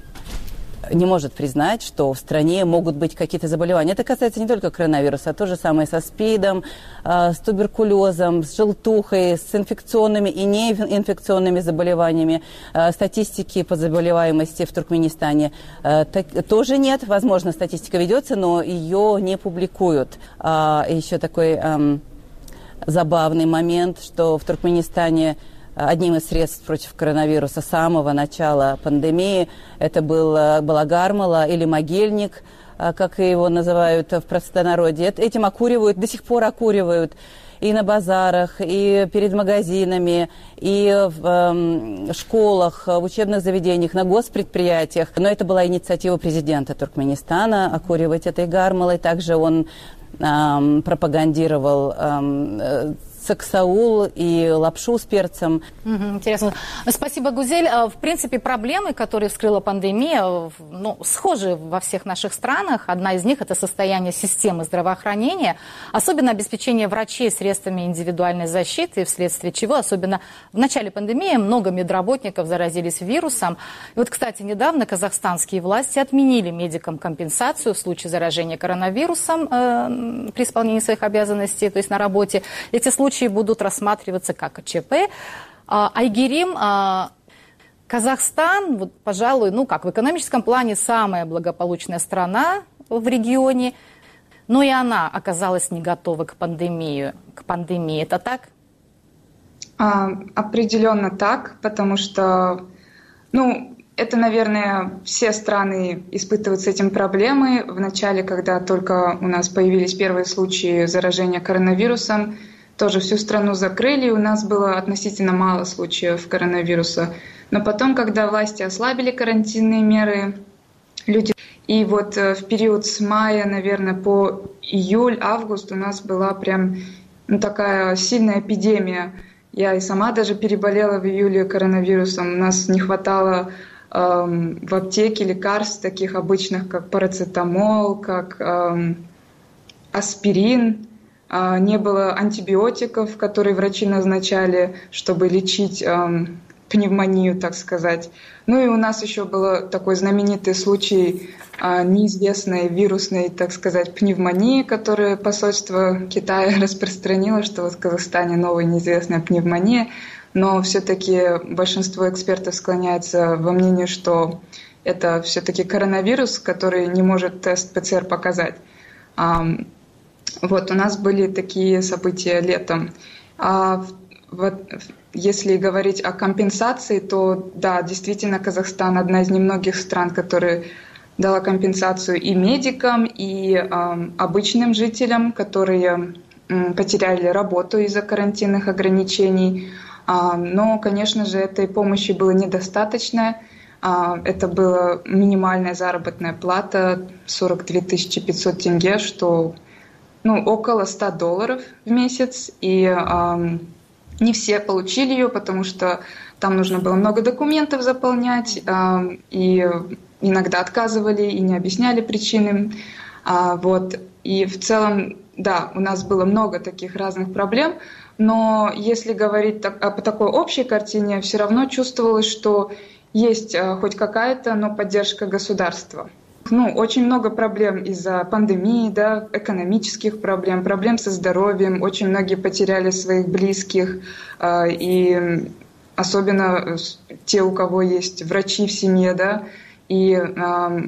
Speaker 22: не может признать, что в стране могут быть какие-то заболевания. Это касается не только коронавируса, а то же самое со СПИДом, э, с туберкулезом, с желтухой, с инфекционными и неинфекционными заболеваниями. Э, статистики по заболеваемости в Туркменистане э, так, тоже нет. Возможно, статистика ведется, но ее не публикуют. Э, еще такой э, забавный момент, что в Туркменистане одним из средств против коронавируса с самого начала пандемии это был, была гармала или могильник, как его называют в простонародье. Этим окуривают, до сих пор окуривают и на базарах, и перед магазинами, и в э, школах, в учебных заведениях, на госпредприятиях. Но это была инициатива президента Туркменистана окуривать этой гармалой. Также он э, пропагандировал э, саксаул и лапшу с перцем.
Speaker 21: Угу, интересно. Спасибо, Гузель. В принципе, проблемы, которые вскрыла пандемия, ну, схожи во всех наших странах. Одна из них – это состояние системы здравоохранения, особенно обеспечение врачей средствами индивидуальной защиты, вследствие чего, особенно в начале пандемии, много медработников заразились вирусом. И вот, кстати, недавно казахстанские власти отменили медикам компенсацию в случае заражения коронавирусом э, при исполнении своих обязанностей, то есть на работе. Эти случаи будут рассматриваться как ЧП. Айгерим, Казахстан, вот, пожалуй, ну как в экономическом плане самая благополучная страна в регионе, но и она оказалась не готова к пандемии. К пандемии. Это так?
Speaker 23: А, определенно так, потому что, ну,
Speaker 2: это, наверное, все страны испытывают с этим проблемы. В начале, когда только у нас появились первые случаи заражения коронавирусом, тоже всю страну закрыли, у нас было относительно мало случаев коронавируса. Но потом, когда власти ослабили карантинные меры, люди... И вот в период с мая, наверное, по июль-август у нас была прям ну, такая сильная эпидемия. Я и сама даже переболела в июле коронавирусом. У нас не хватало эм, в аптеке лекарств таких обычных, как парацетамол, как эм, аспирин. Э, не было антибиотиков, которые врачи назначали, чтобы лечить эм, пневмонию, так сказать. Ну и у нас еще был такой знаменитый случай э, неизвестной вирусной, так сказать, пневмонии, которую посольство Китая распространило, что вот в Казахстане новая неизвестная пневмония. Но все-таки большинство экспертов склоняется во мнению, что это все-таки коронавирус, который не может тест ПЦР показать. А, вот у нас были такие события летом. А, вот, если говорить о компенсации, то да, действительно, Казахстан одна из немногих стран, которая дала компенсацию и медикам, и э, обычным жителям, которые э, потеряли работу из-за карантинных ограничений. Э, но, конечно же, этой помощи было недостаточно. Э, это была минимальная заработная плата сорок две тысячи пятьсот тенге, что ну, около ста долларов в месяц. И э, не все получили ее, потому что там нужно было много документов заполнять, э, и иногда отказывали и не объясняли причины. Э, вот. И в целом, да, у нас было много таких разных проблем, но если говорить так, о такой общей картине, все равно чувствовалось, что есть э, хоть какая-то, но поддержка государства. Ну, очень много проблем из-за пандемии, да, экономических проблем, проблем со здоровьем. Очень многие потеряли своих близких, э, и особенно те, у кого есть врачи в семье, да. И э,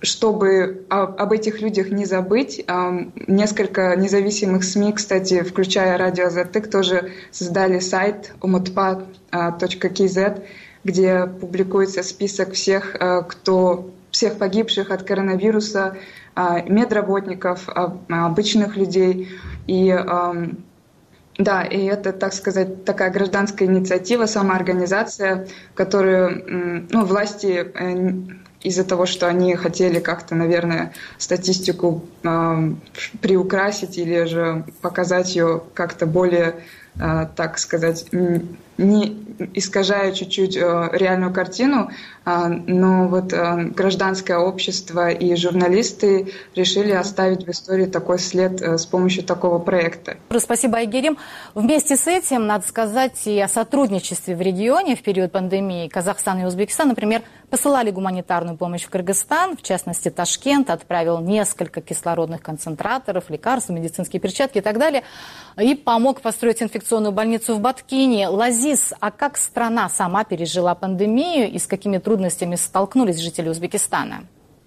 Speaker 2: чтобы об, об этих людях не забыть, э, несколько независимых СМИ, кстати, включая радио Азаттык, тоже создали сайт умутпа точка кз, где публикуется список всех, э, кто... всех погибших от коронавируса, медработников, обычных людей. И да, и это, так сказать, такая гражданская инициатива, самоорганизация, которую ну, власти из-за того, что они хотели как-то, наверное, статистику приукрасить или же показать ее как-то более, так сказать, не искажая чуть-чуть э, реальную картину, э, но вот э, гражданское общество и журналисты решили оставить в истории такой след э, с помощью такого проекта.
Speaker 21: Спасибо, Айгерим. Вместе с этим надо сказать и о сотрудничестве в регионе в период пандемии. Казахстан и Узбекистан, например, посылали гуманитарную помощь в Кыргызстан. В частности, Ташкент отправил несколько кислородных концентраторов, лекарств, медицинские перчатки и так далее. И помог построить инфекционную больницу в Баткине. Лазис, а как страна сама пережила пандемию и с какими трудностями столкнулись жители Узбекистана?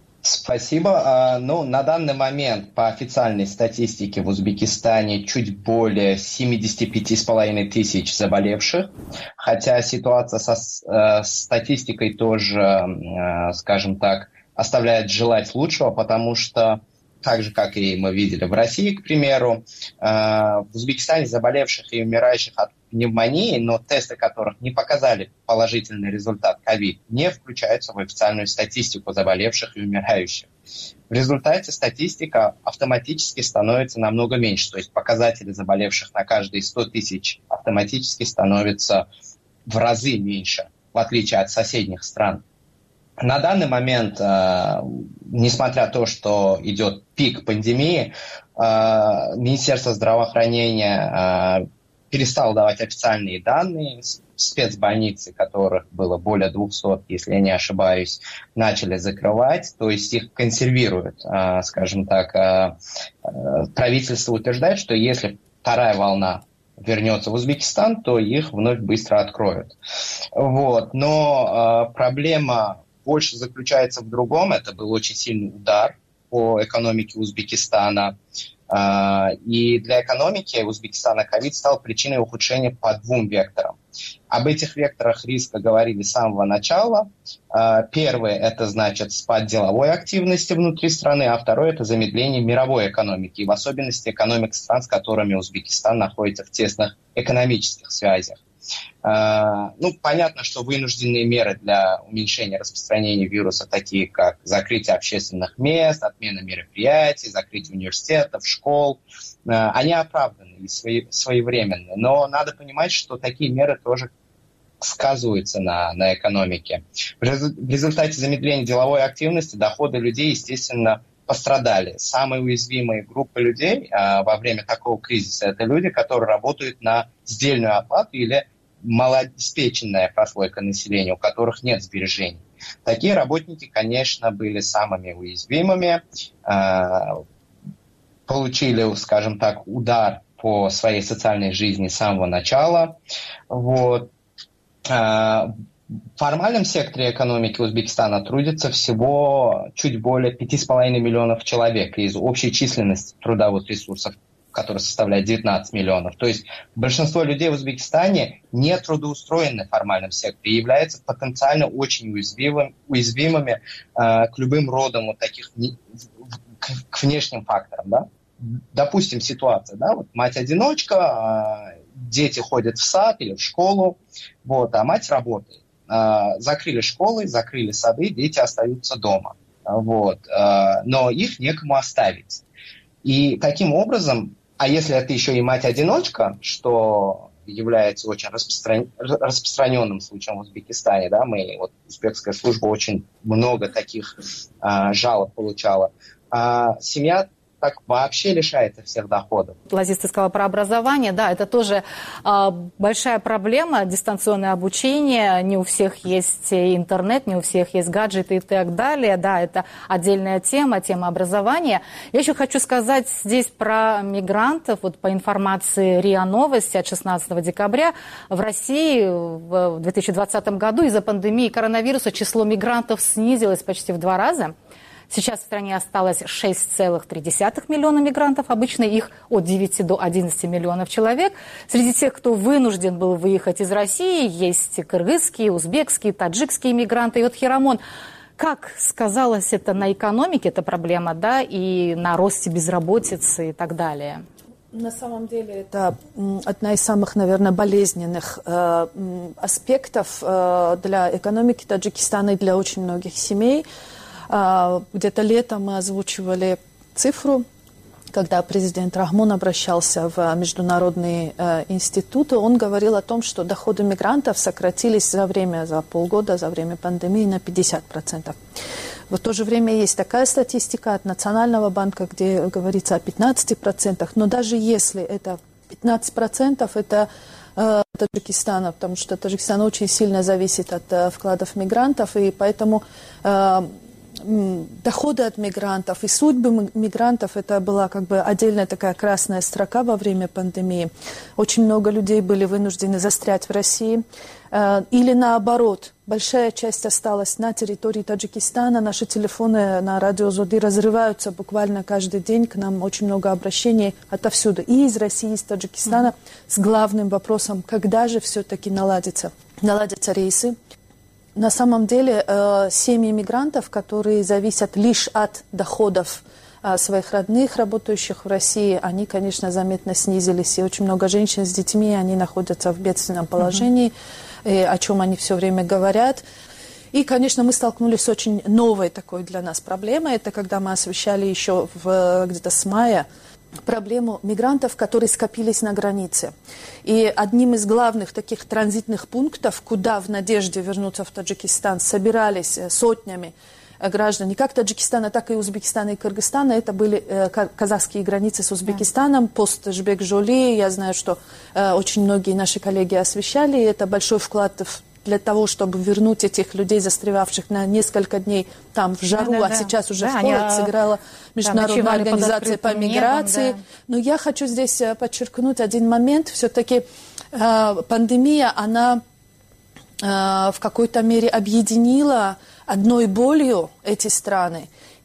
Speaker 7: Спасибо. Ну, на данный момент по официальной статистике в Узбекистане чуть более семьдесят пять с половиной тысяч заболевших, хотя ситуация со э, статистикой тоже, э, скажем так, оставляет желать лучшего, потому что так же, как и мы видели в России, к примеру, э, в Узбекистане заболевших и умирающих от пневмонии, но тесты которых не показали положительный результат ковид, не включаются в официальную статистику заболевших и умирающих. В результате статистика автоматически становится намного меньше, то есть показатели заболевших на каждые сто тысяч автоматически становятся в разы меньше, в отличие от соседних стран. На данный момент, э, несмотря на то, что идет пик пандемии, э, Министерство здравоохранения э, перестало давать официальные данные. Спецбольницы, которых было более двухсот, если я не ошибаюсь, начали закрывать, то есть их консервируют, э, скажем так. Э, э, правительство утверждает, что если вторая волна вернется в Узбекистан, то их вновь быстро откроют. Вот. Но э, проблема больше заключается в другом. Это был очень сильный удар по экономике Узбекистана. И для экономики Узбекистана ковид стал причиной ухудшения по двум векторам. Об этих векторах риска говорили с самого начала. Первый – это, значит, спад деловой активности внутри страны, а второй – это замедление мировой экономики, и в особенности экономик стран, с которыми Узбекистан находится в тесных экономических связях. Ну, понятно, что вынужденные меры для уменьшения распространения вируса, такие как закрытие общественных мест, отмена мероприятий, закрытие университетов, школ, они оправданы и своевременны. Но надо понимать, что такие меры тоже сказываются на, на экономике. В результате замедления деловой активности доходы людей, естественно, пострадали. Самые уязвимые группы людей а, во время такого кризиса – это люди, которые работают на сдельную оплату или малообеспеченная прослойка населения, у которых нет сбережений. Такие работники, конечно, были самыми уязвимыми, а, получили, скажем так, удар по своей социальной жизни с самого начала. Вот. А, В формальном секторе экономики Узбекистана трудится всего чуть более пяти с половиной миллионов человек из общей численности трудовых ресурсов, которая составляет девятнадцать миллионов. То есть большинство людей в Узбекистане не трудоустроены в формальном секторе и являются потенциально очень уязвимым, уязвимыми э, к любым родам вот таких, к, к внешним факторам. Да? Допустим, ситуация, да, вот мать-одиночка, э, дети ходят в сад или в школу, вот, а мать работает. Закрыли школы, закрыли сады, дети остаются дома. Вот. Но их некому оставить. И таким образом, а если это еще и мать-одиночка, что является очень распростран... распространенным случаем в Узбекистане, да, мы, вот, узбекская служба очень много таких а, жалоб получала, а семья так вообще лишается всех доходов.
Speaker 21: Лазиз, ты сказала про образование. Да, это тоже э, большая проблема, дистанционное обучение. Не у всех есть интернет, не у всех есть гаджеты и так далее. Да, это отдельная тема, тема образования. Я еще хочу сказать здесь про мигрантов. Вот по информации РИА Новости от шестнадцатого декабря в России в две тысячи двадцатом году из-за пандемии коронавируса число мигрантов снизилось почти в два раза. Сейчас в стране осталось шесть целых три десятых миллиона мигрантов. Обычно их от девяти до одиннадцати миллионов человек. Среди тех, кто вынужден был выехать из России, есть кыргызские, узбекские, таджикские мигранты. И вот, Хирамон, как сказалось это на экономике, эта проблема, да, и на росте безработицы и так далее?
Speaker 6: На самом деле это одна из самых, наверное, болезненных э, аспектов э, для экономики Таджикистана и для очень многих семей. Где-то летом мы озвучивали цифру, когда президент Рахмон обращался в международные э, институты, он говорил о том, что доходы мигрантов сократились за время, за полгода, за время пандемии на пятьдесят процентов. В то же время есть такая статистика от Национального банка, где говорится о пятнадцати процентах, но даже если это пятнадцать процентов, это э, Таджикистана, потому что Таджикистан очень сильно зависит от э, вкладов мигрантов, и поэтому э, доходы от мигрантов и судьбы мигрантов, это была как бы отдельная такая красная строка во время пандемии. Очень много людей были вынуждены застрять в России. Или наоборот, большая часть осталась на территории Таджикистана. Наши телефоны на радио Зоди разрываются буквально каждый день. К нам очень много обращений отовсюду. И из России, и из Таджикистана mm-hmm. с главным вопросом, когда же все-таки наладится, наладятся рейсы. На самом деле э, семьи мигрантов, которые зависят лишь от доходов э, своих родных, работающих в России, они, конечно, заметно снизились. И очень много женщин с детьми, они находятся в бедственном положении, mm-hmm. и, о чем они все время говорят. И, конечно, мы столкнулись с очень новой такой для нас проблемой. Это когда мы освещали еще в, где-то с мая проблему мигрантов, которые скопились на границе. И одним из главных таких транзитных пунктов, куда в надежде вернуться в Таджикистан собирались сотнями граждан, не как Таджикистана, так и Узбекистана и Кыргызстана, это были казахские границы с Узбекистаном, пост Жбек-Жоли. Я знаю, что очень многие наши коллеги освещали, и это большой вклад в для того, чтобы вернуть этих людей, застревавших на несколько дней там в жару, да, да, а да. сейчас уже да, в холод они, сыграла Международная да, организация по миграции. Небом, да. Но я хочу здесь подчеркнуть один момент. Все-таки э, пандемия, она э, в какой-то мере объединила одной болью эти страны.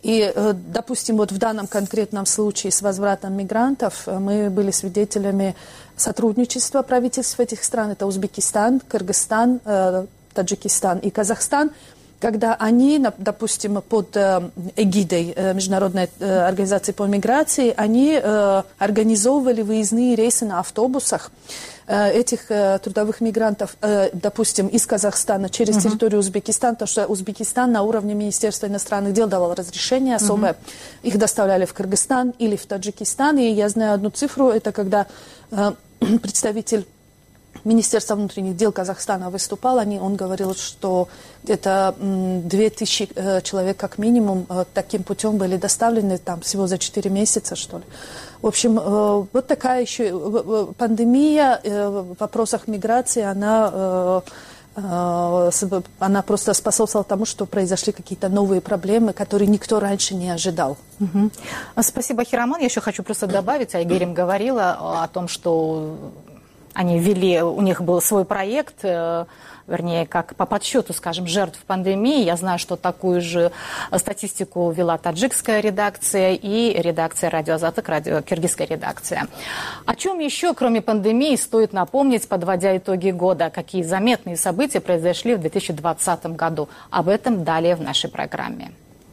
Speaker 6: И, допустим, вот в данном конкретном случае с возвратом мигрантов мы были свидетелями сотрудничества правительств этих стран. Это Узбекистан, Кыргызстан, Таджикистан и Казахстан. Когда они, допустим, под эгидой Международной организации по миграции, они организовывали выездные рейсы на автобусах этих трудовых мигрантов, допустим, из Казахстана через uh-huh. территорию Узбекистана, потому что Узбекистан на уровне Министерства иностранных дел давал разрешение особое. Uh-huh. Их доставляли в Кыргызстан или в Таджикистан. И я знаю одну цифру, это когда представитель Министерство внутренних дел Казахстана выступал, они, он говорил, что где-то две тысячи э, человек как минимум э, таким путем были доставлены там всего за четыре месяца, что ли. В общем, э, вот такая еще э, пандемия э, в вопросах миграции, она, э, э, она просто способствовала тому, что произошли какие-то новые проблемы, которые никто раньше не ожидал.
Speaker 21: Угу. Спасибо, Хирамон. Я еще хочу просто добавить, Айгерим говорила о том, что они ввели, у них был свой проект, э, вернее, как по подсчету, скажем, жертв пандемии. Я знаю, что такую же статистику вела таджикская редакция и редакция «Радио Азатык», радио киргизская редакция. О чем еще, кроме пандемии, стоит напомнить, подводя итоги года? Какие заметные события произошли в две тысячи двадцатом году? Об этом далее в нашей программе.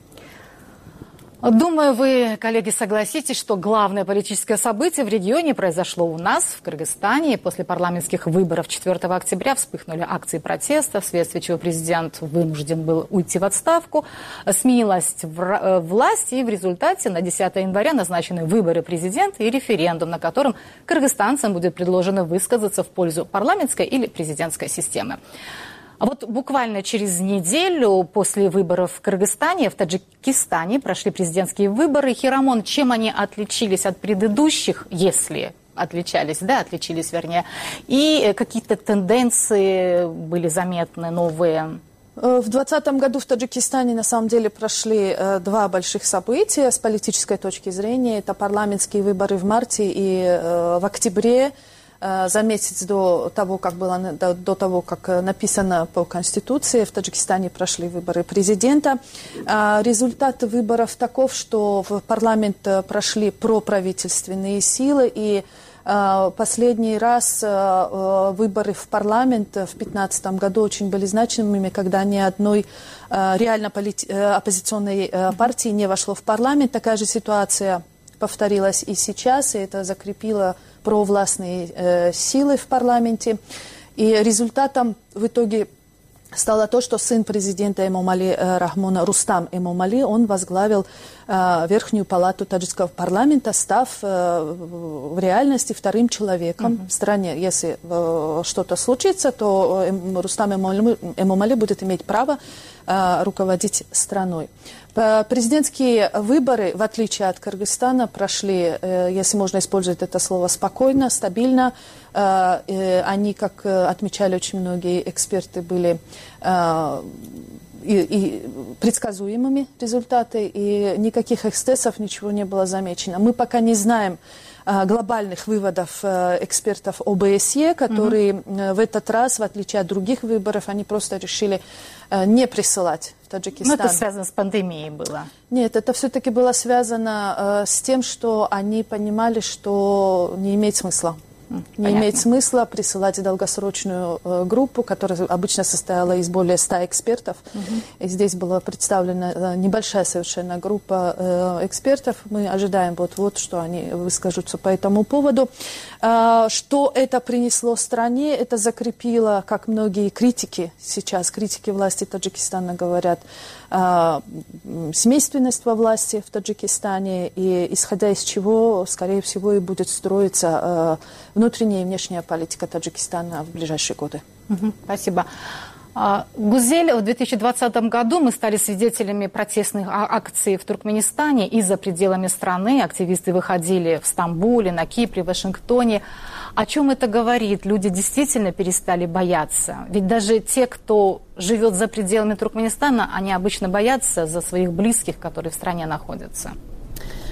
Speaker 21: Думаю, вы, коллеги, согласитесь, что главное политическое событие в регионе произошло у нас, в Кыргызстане. После парламентских выборов четвёртого октября вспыхнули акции протеста, вследствие чего президент вынужден был уйти в отставку. Сменилась власть, и в результате на десятое января назначены выборы президента и референдум, на котором кыргызстанцам будет предложено высказаться в пользу парламентской или президентской системы. А вот буквально через неделю после выборов в Кыргызстане, в Таджикистане прошли президентские выборы. Хирамон, чем они отличились от предыдущих, если отличались, да, отличились, вернее, и какие-то тенденции были заметны новые?
Speaker 6: В двадцатом году в Таджикистане на самом деле прошли э, два больших события с политической точки зрения. Это парламентские выборы в марте и э, в октябре. За месяц до того, как было, до, до того, как написано по Конституции, в Таджикистане прошли выборы президента. Результат выборов таков, что в парламент прошли проправительственные силы, и последний раз выборы в парламент в две тысячи пятнадцатом году очень были значимыми, когда ни одной реально оппозиционной партии не вошло в парламент. Такая же ситуация повторилась и сейчас, и это закрепило провластные э, силы в парламенте. И результатом в итоге стало то, что сын президента Эмомали э, Рахмона, Рустам Эмомали, он возглавил э, Верхнюю палату таджикского парламента, став э, в реальности вторым человеком mm-hmm. в стране. Если э, что-то случится, то э, Рустам Эмомали, Эмомали будет иметь право э, руководить страной. Президентские выборы, в отличие от Кыргызстана, прошли, если можно использовать это слово, спокойно, стабильно. Они, как отмечали очень многие эксперты, были и, и предсказуемыми результаты, и никаких эксцессов, ничего не было замечено. Мы пока не знаем глобальных выводов экспертов О Бэ Эс Е, которые mm-hmm. в этот раз, в отличие от других выборов, они просто решили не присылать в Таджикистан.
Speaker 21: Но это связано с пандемией было?
Speaker 6: Нет, это все-таки было связано с тем, что они понимали, что не имеет смысла. Не Понятно. имеет смысла присылать долгосрочную э, группу, которая обычно состояла из более ста экспертов. Угу. И здесь была представлена э, небольшая совершенно группа э, экспертов. Мы ожидаем вот-вот, что они выскажутся по этому поводу. Э, что это принесло стране? Это закрепило, как многие критики сейчас, критики власти Таджикистана говорят, э, семейственность во власти в Таджикистане, и исходя из чего, скорее всего, и будет строиться э, внутренняя и внешняя политика Таджикистана в ближайшие годы.
Speaker 21: Угу, спасибо. Гузель, в две тысячи двадцатом году мы стали свидетелями протестных акций в Туркменистане и за пределами страны. Активисты выходили в Стамбуле, на Кипре, в Вашингтоне. О чем это говорит? Люди действительно перестали бояться. Ведь даже те, кто живет за пределами Туркменистана, они обычно боятся за своих близких, которые в стране находятся.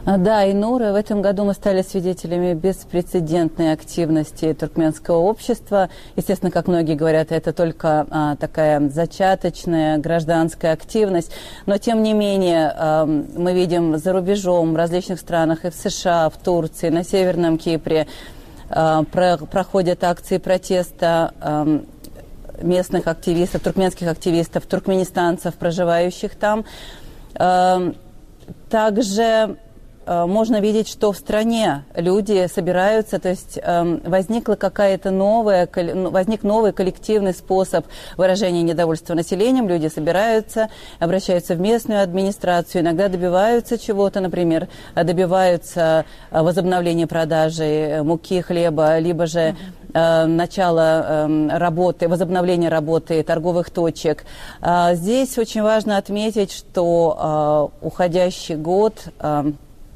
Speaker 22: Да, Инура, в этом году мы стали свидетелями беспрецедентной активности туркменского общества. Естественно, как многие говорят, это только а, такая зачаточная гражданская активность. Но, тем не менее, а, мы видим за рубежом, в различных странах, и в США, в Турции, на Северном Кипре, а, про, проходят акции протеста а, местных активистов, туркменских активистов, туркменистанцев, проживающих там. А, также можно видеть, что в стране люди собираются, то есть э, возникла какая-то новая, возник новый коллективный способ выражения недовольства населением. Люди собираются, обращаются в местную администрацию, иногда добиваются чего-то, например, добиваются возобновления продажи муки, хлеба, либо же э, начала э, работы, возобновления работы торговых точек. Э, здесь очень важно отметить, что э, уходящий год э,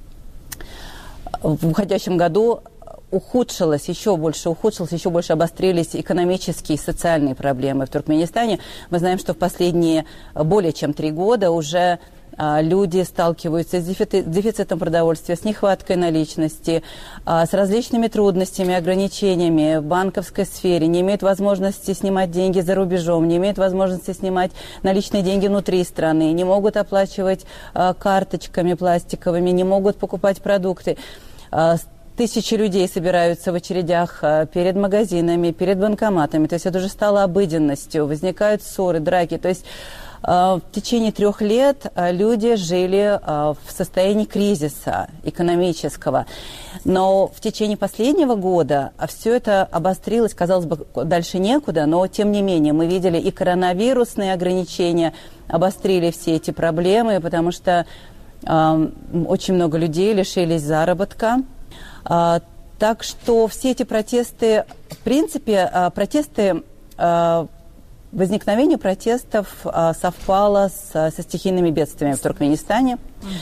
Speaker 22: в уходящем году ухудшилось, еще больше ухудшилось, еще больше обострились экономические и социальные проблемы в Туркменистане. Мы знаем, что в последние более чем три года уже а, люди сталкиваются с дефицитом продовольствия, с нехваткой наличности, а, с различными трудностями, ограничениями в банковской сфере, не имеют возможности снимать деньги за рубежом, не имеют возможности снимать наличные деньги внутри страны, не могут оплачивать а, карточками пластиковыми, не могут покупать продукты. Тысячи людей собираются в очередях перед магазинами, перед банкоматами. То есть это уже стало обыденностью. Возникают ссоры, драки. То есть в течение трех лет люди жили в состоянии кризиса экономического. Но в течение последнего года все это обострилось. Казалось бы, дальше некуда. Но тем не менее мы видели и коронавирусные ограничения обострили все эти проблемы, потому что очень много людей лишились заработка. Так что все эти протесты, в принципе, протесты, возникновение протестов совпало с, со стихийными бедствиями в Туркменистане.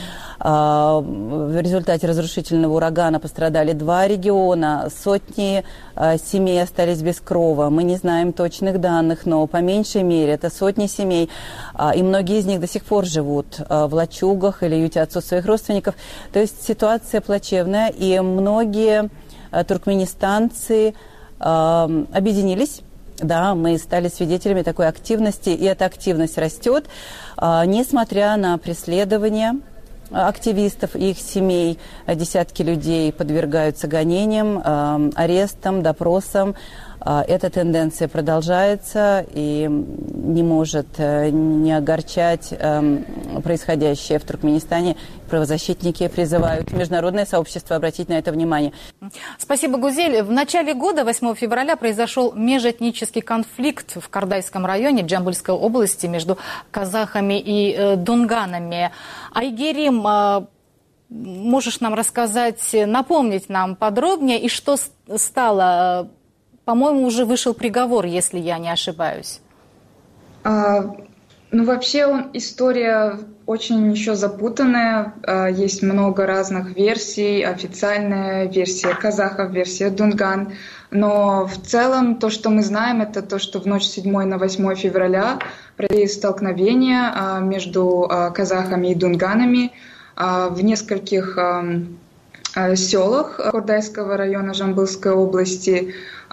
Speaker 22: В результате разрушительного урагана пострадали два региона, сотни семей остались без крова. Мы не знаем точных данных, но по меньшей мере это сотни семей, и многие из них до сих пор живут в лачугах или ютятся у своих родственников. То есть ситуация плачевная, и многие туркменистанцы объединились. Да, мы стали свидетелями такой активности, и эта активность растет, несмотря на преследование активистов и их семей. Десятки людей подвергаются гонениям, арестам, допросам. Эта тенденция продолжается и не может не огорчать происходящее в Туркменистане. Правозащитники призывают международное сообщество обратить на это внимание.
Speaker 21: Спасибо, Гузель. В начале года, восьмого февраля, произошел межэтнический конфликт в Кардайском районе Джамбыльской области между казахами и дунганами. Айгерим, можешь нам рассказать, напомнить нам подробнее, и что стало... По-моему, уже вышел приговор, если я не ошибаюсь.
Speaker 2: А, ну, вообще, он, история очень еще запутанная. А, есть много разных версий. Официальная версия казахов, версия дунган. Но в целом то, что мы знаем, это то, что в ночь с седьмого на восьмое февраля произошли столкновения а, между а, казахами и дунганами а, в нескольких а, а, селах Кардайского района Жамбылской области.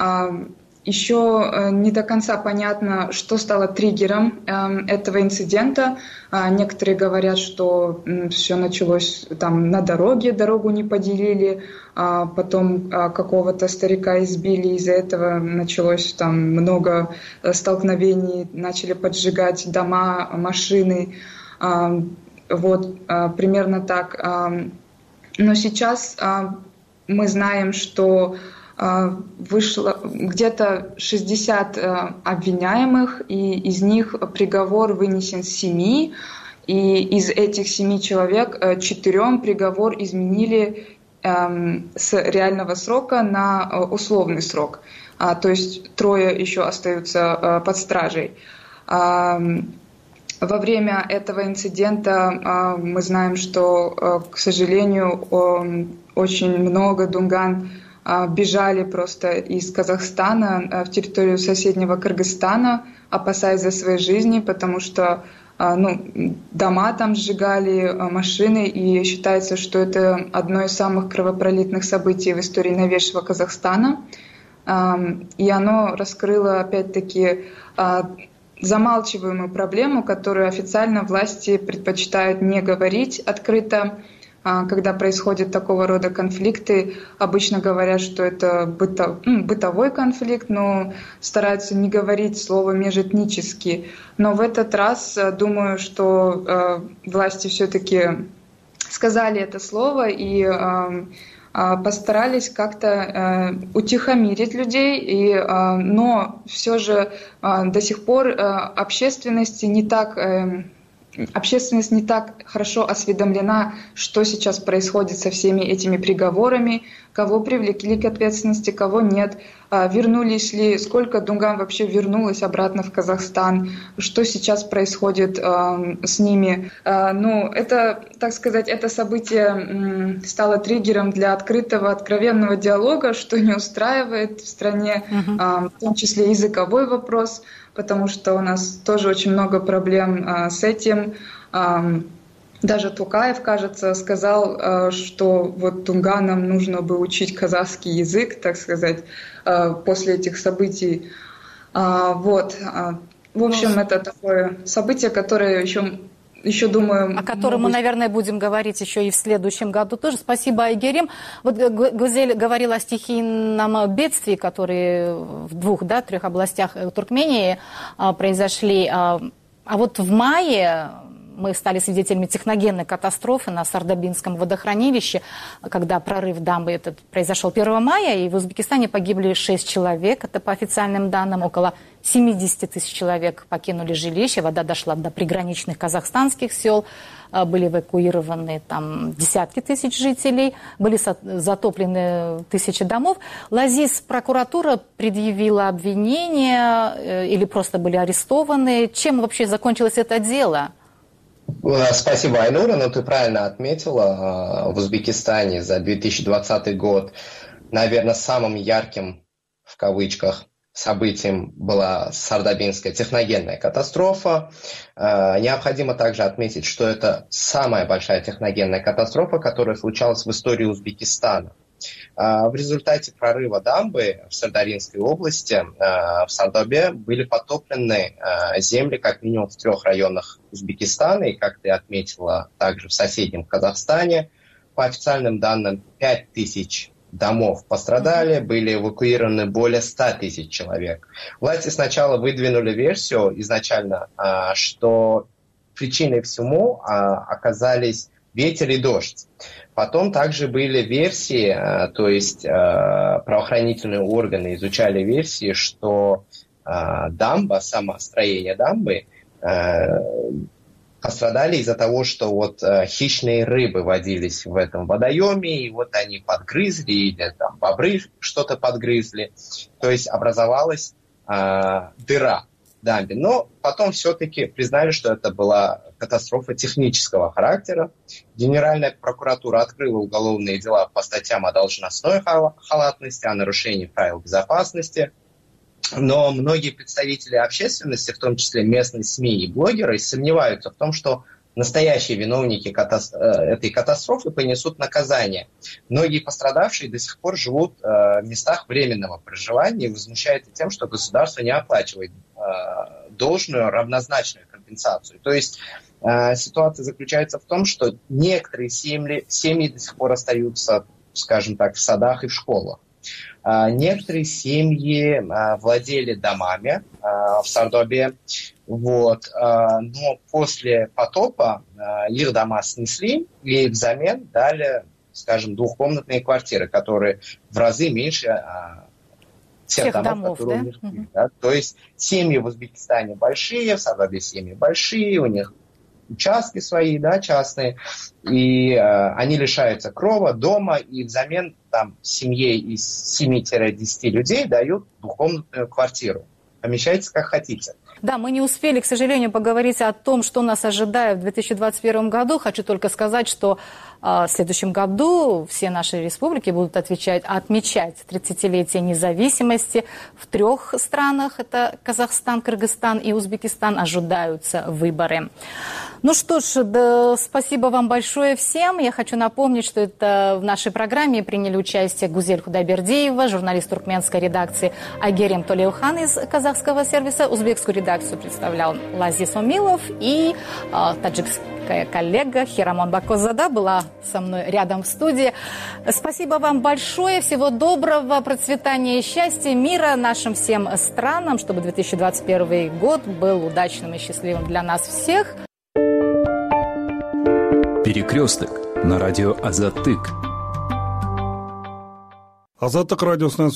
Speaker 2: Еще не до конца понятно, что стало триггером этого инцидента. Некоторые говорят, что все началось там на дороге, дорогу не поделили, потом какого-то старика избили, из-за этого началось там много столкновений, начали поджигать дома, машины. Вот, примерно так. Но сейчас мы знаем, что вышло где-то шестьдесят обвиняемых, и из них приговор вынесен семи, и из этих семи человек четырем приговор изменили с реального срока на условный срок. То есть трое еще остаются под стражей. Во время этого инцидента мы знаем, что, к сожалению, очень много дунган бежали просто из Казахстана в территорию соседнего Кыргызстана, опасаясь за свои жизни, потому что ну, дома там сжигали, машины, и считается, что это одно из самых кровопролитных событий в истории новейшего Казахстана. И оно раскрыло, опять-таки, замалчиваемую проблему, которую официально власти предпочитают не говорить открыто. Когда происходят такого рода конфликты, обычно говорят, что это быто, ну, бытовой конфликт, но стараются не говорить слово «межэтнический». Но в этот раз думаю, что э, власти все-таки сказали это слово и э, э, постарались как-то э, утихомирить людей, и, э, но все же э, до сих пор э, общественности не так... Э, Общественность не так хорошо осведомлена, что сейчас происходит со всеми этими приговорами, кого привлекли к ответственности, кого нет, вернулись ли, сколько дунган вообще вернулось обратно в Казахстан, что сейчас происходит с ними. Ну, это, так сказать, это событие стало триггером для открытого, откровенного диалога, что не устраивает в стране, uh-huh. в том числе языковой вопрос, потому что у нас тоже очень много проблем а, с этим. А, даже Токаев, кажется, сказал, а, что вот тунганам нужно бы учить казахский язык, так сказать, а, после этих событий. А, вот. А, в общем, ну, это такое событие, которое еще... Еще думаю,
Speaker 21: о котором мы, наверное, будем говорить еще и в следующем году тоже. Спасибо, Айгерим. Вот Гузель говорила о стихийном бедствии, которые в двух, да, трех областях Туркмении произошли. А вот в мае мы стали свидетелями техногенной катастрофы на Сардабинском водохранилище, когда прорыв дамбы этот произошел первого мая, и в Узбекистане погибли шесть человек, это по официальным данным, около семьдесят тысяч человек покинули жилище, вода дошла до приграничных казахстанских сел, были эвакуированы там десятки тысяч жителей, были затоплены тысячи домов. Лазис, прокуратура предъявила обвинения или просто были арестованы. Чем вообще закончилось это дело?
Speaker 7: Спасибо, Айнура. Ну, ты правильно отметила, в Узбекистане за две тысячи двадцатый год, наверное, самым ярким, в кавычках, событием была Сардабинская техногенная катастрофа. Необходимо также отметить, что это самая большая техногенная катастрофа, которая случалась в истории Узбекистана. В результате прорыва дамбы в Сардаринской области, в Сардобе, были потоплены земли как минимум в трех районах Узбекистана, и, как ты отметила, также в соседнем Казахстане. По официальным данным, пять тысяч домов пострадали, были эвакуированы более ста тысяч человек. Власти сначала выдвинули версию изначально, что причиной всему оказались ветер и дождь. Потом также были версии, то есть правоохранительные органы изучали версии, что дамба, само строение дамбы пострадали из-за того, что вот хищные рыбы водились в этом водоеме, и вот они подгрызли, или там бобры что-то подгрызли, то есть образовалась дыра в дамбе. Но потом все-таки признали, что это была катастрофа технического характера. Генеральная прокуратура открыла уголовные дела по статьям о должностной халатности, о нарушении правил безопасности. Но многие представители общественности, в том числе местные СМИ и блогеры, сомневаются в том, что настоящие виновники катастро- этой катастрофы понесут наказание. Многие пострадавшие до сих пор живут в местах временного проживания и возмущаются тем, что государство не оплачивает должную равнозначную компенсацию. То есть ситуация заключается в том, что некоторые семьи, семьи до сих пор остаются, скажем так, в садах и в школах. Некоторые семьи владели домами в Сардобе, вот, но после потопа их дома снесли и взамен дали, скажем, двухкомнатные квартиры, которые в разы меньше тех, тех домов, домов, которые да? у них были. Да? То есть семьи в Узбекистане большие, в Сардобе семьи большие, у них участки свои, да, частные, и э, они лишаются крова, дома, и взамен там семье из семи-десяти людей дают двухкомнатную квартиру. Помещайтесь как хотите.
Speaker 21: Да, мы не успели, к сожалению, поговорить о том, что нас ожидает в две тысячи двадцать первом году. Хочу только сказать, что в следующем году все наши республики будут отвечать, отмечать тридцатилетие независимости. В трех странах, это Казахстан, Кыргызстан и Узбекистан, ожидаются выборы. Ну что ж, да, спасибо вам большое всем. Я хочу напомнить, что это в нашей программе приняли участие Гузель Худайбердиева, журналист туркменской редакции Айгерим Толеухан из казахского сервиса. Узбекскую редакцию представлял Лазис Омилов и э, таджикская коллега Хирамон Бакозада была со мной рядом в студии. Спасибо вам большое. Всего доброго, процветания и счастья, мира нашим всем странам, чтобы две тысячи двадцать первый год был удачным и счастливым для нас всех.
Speaker 20: Перекресток на радио Азаттык.
Speaker 1: Азаттык радиосунан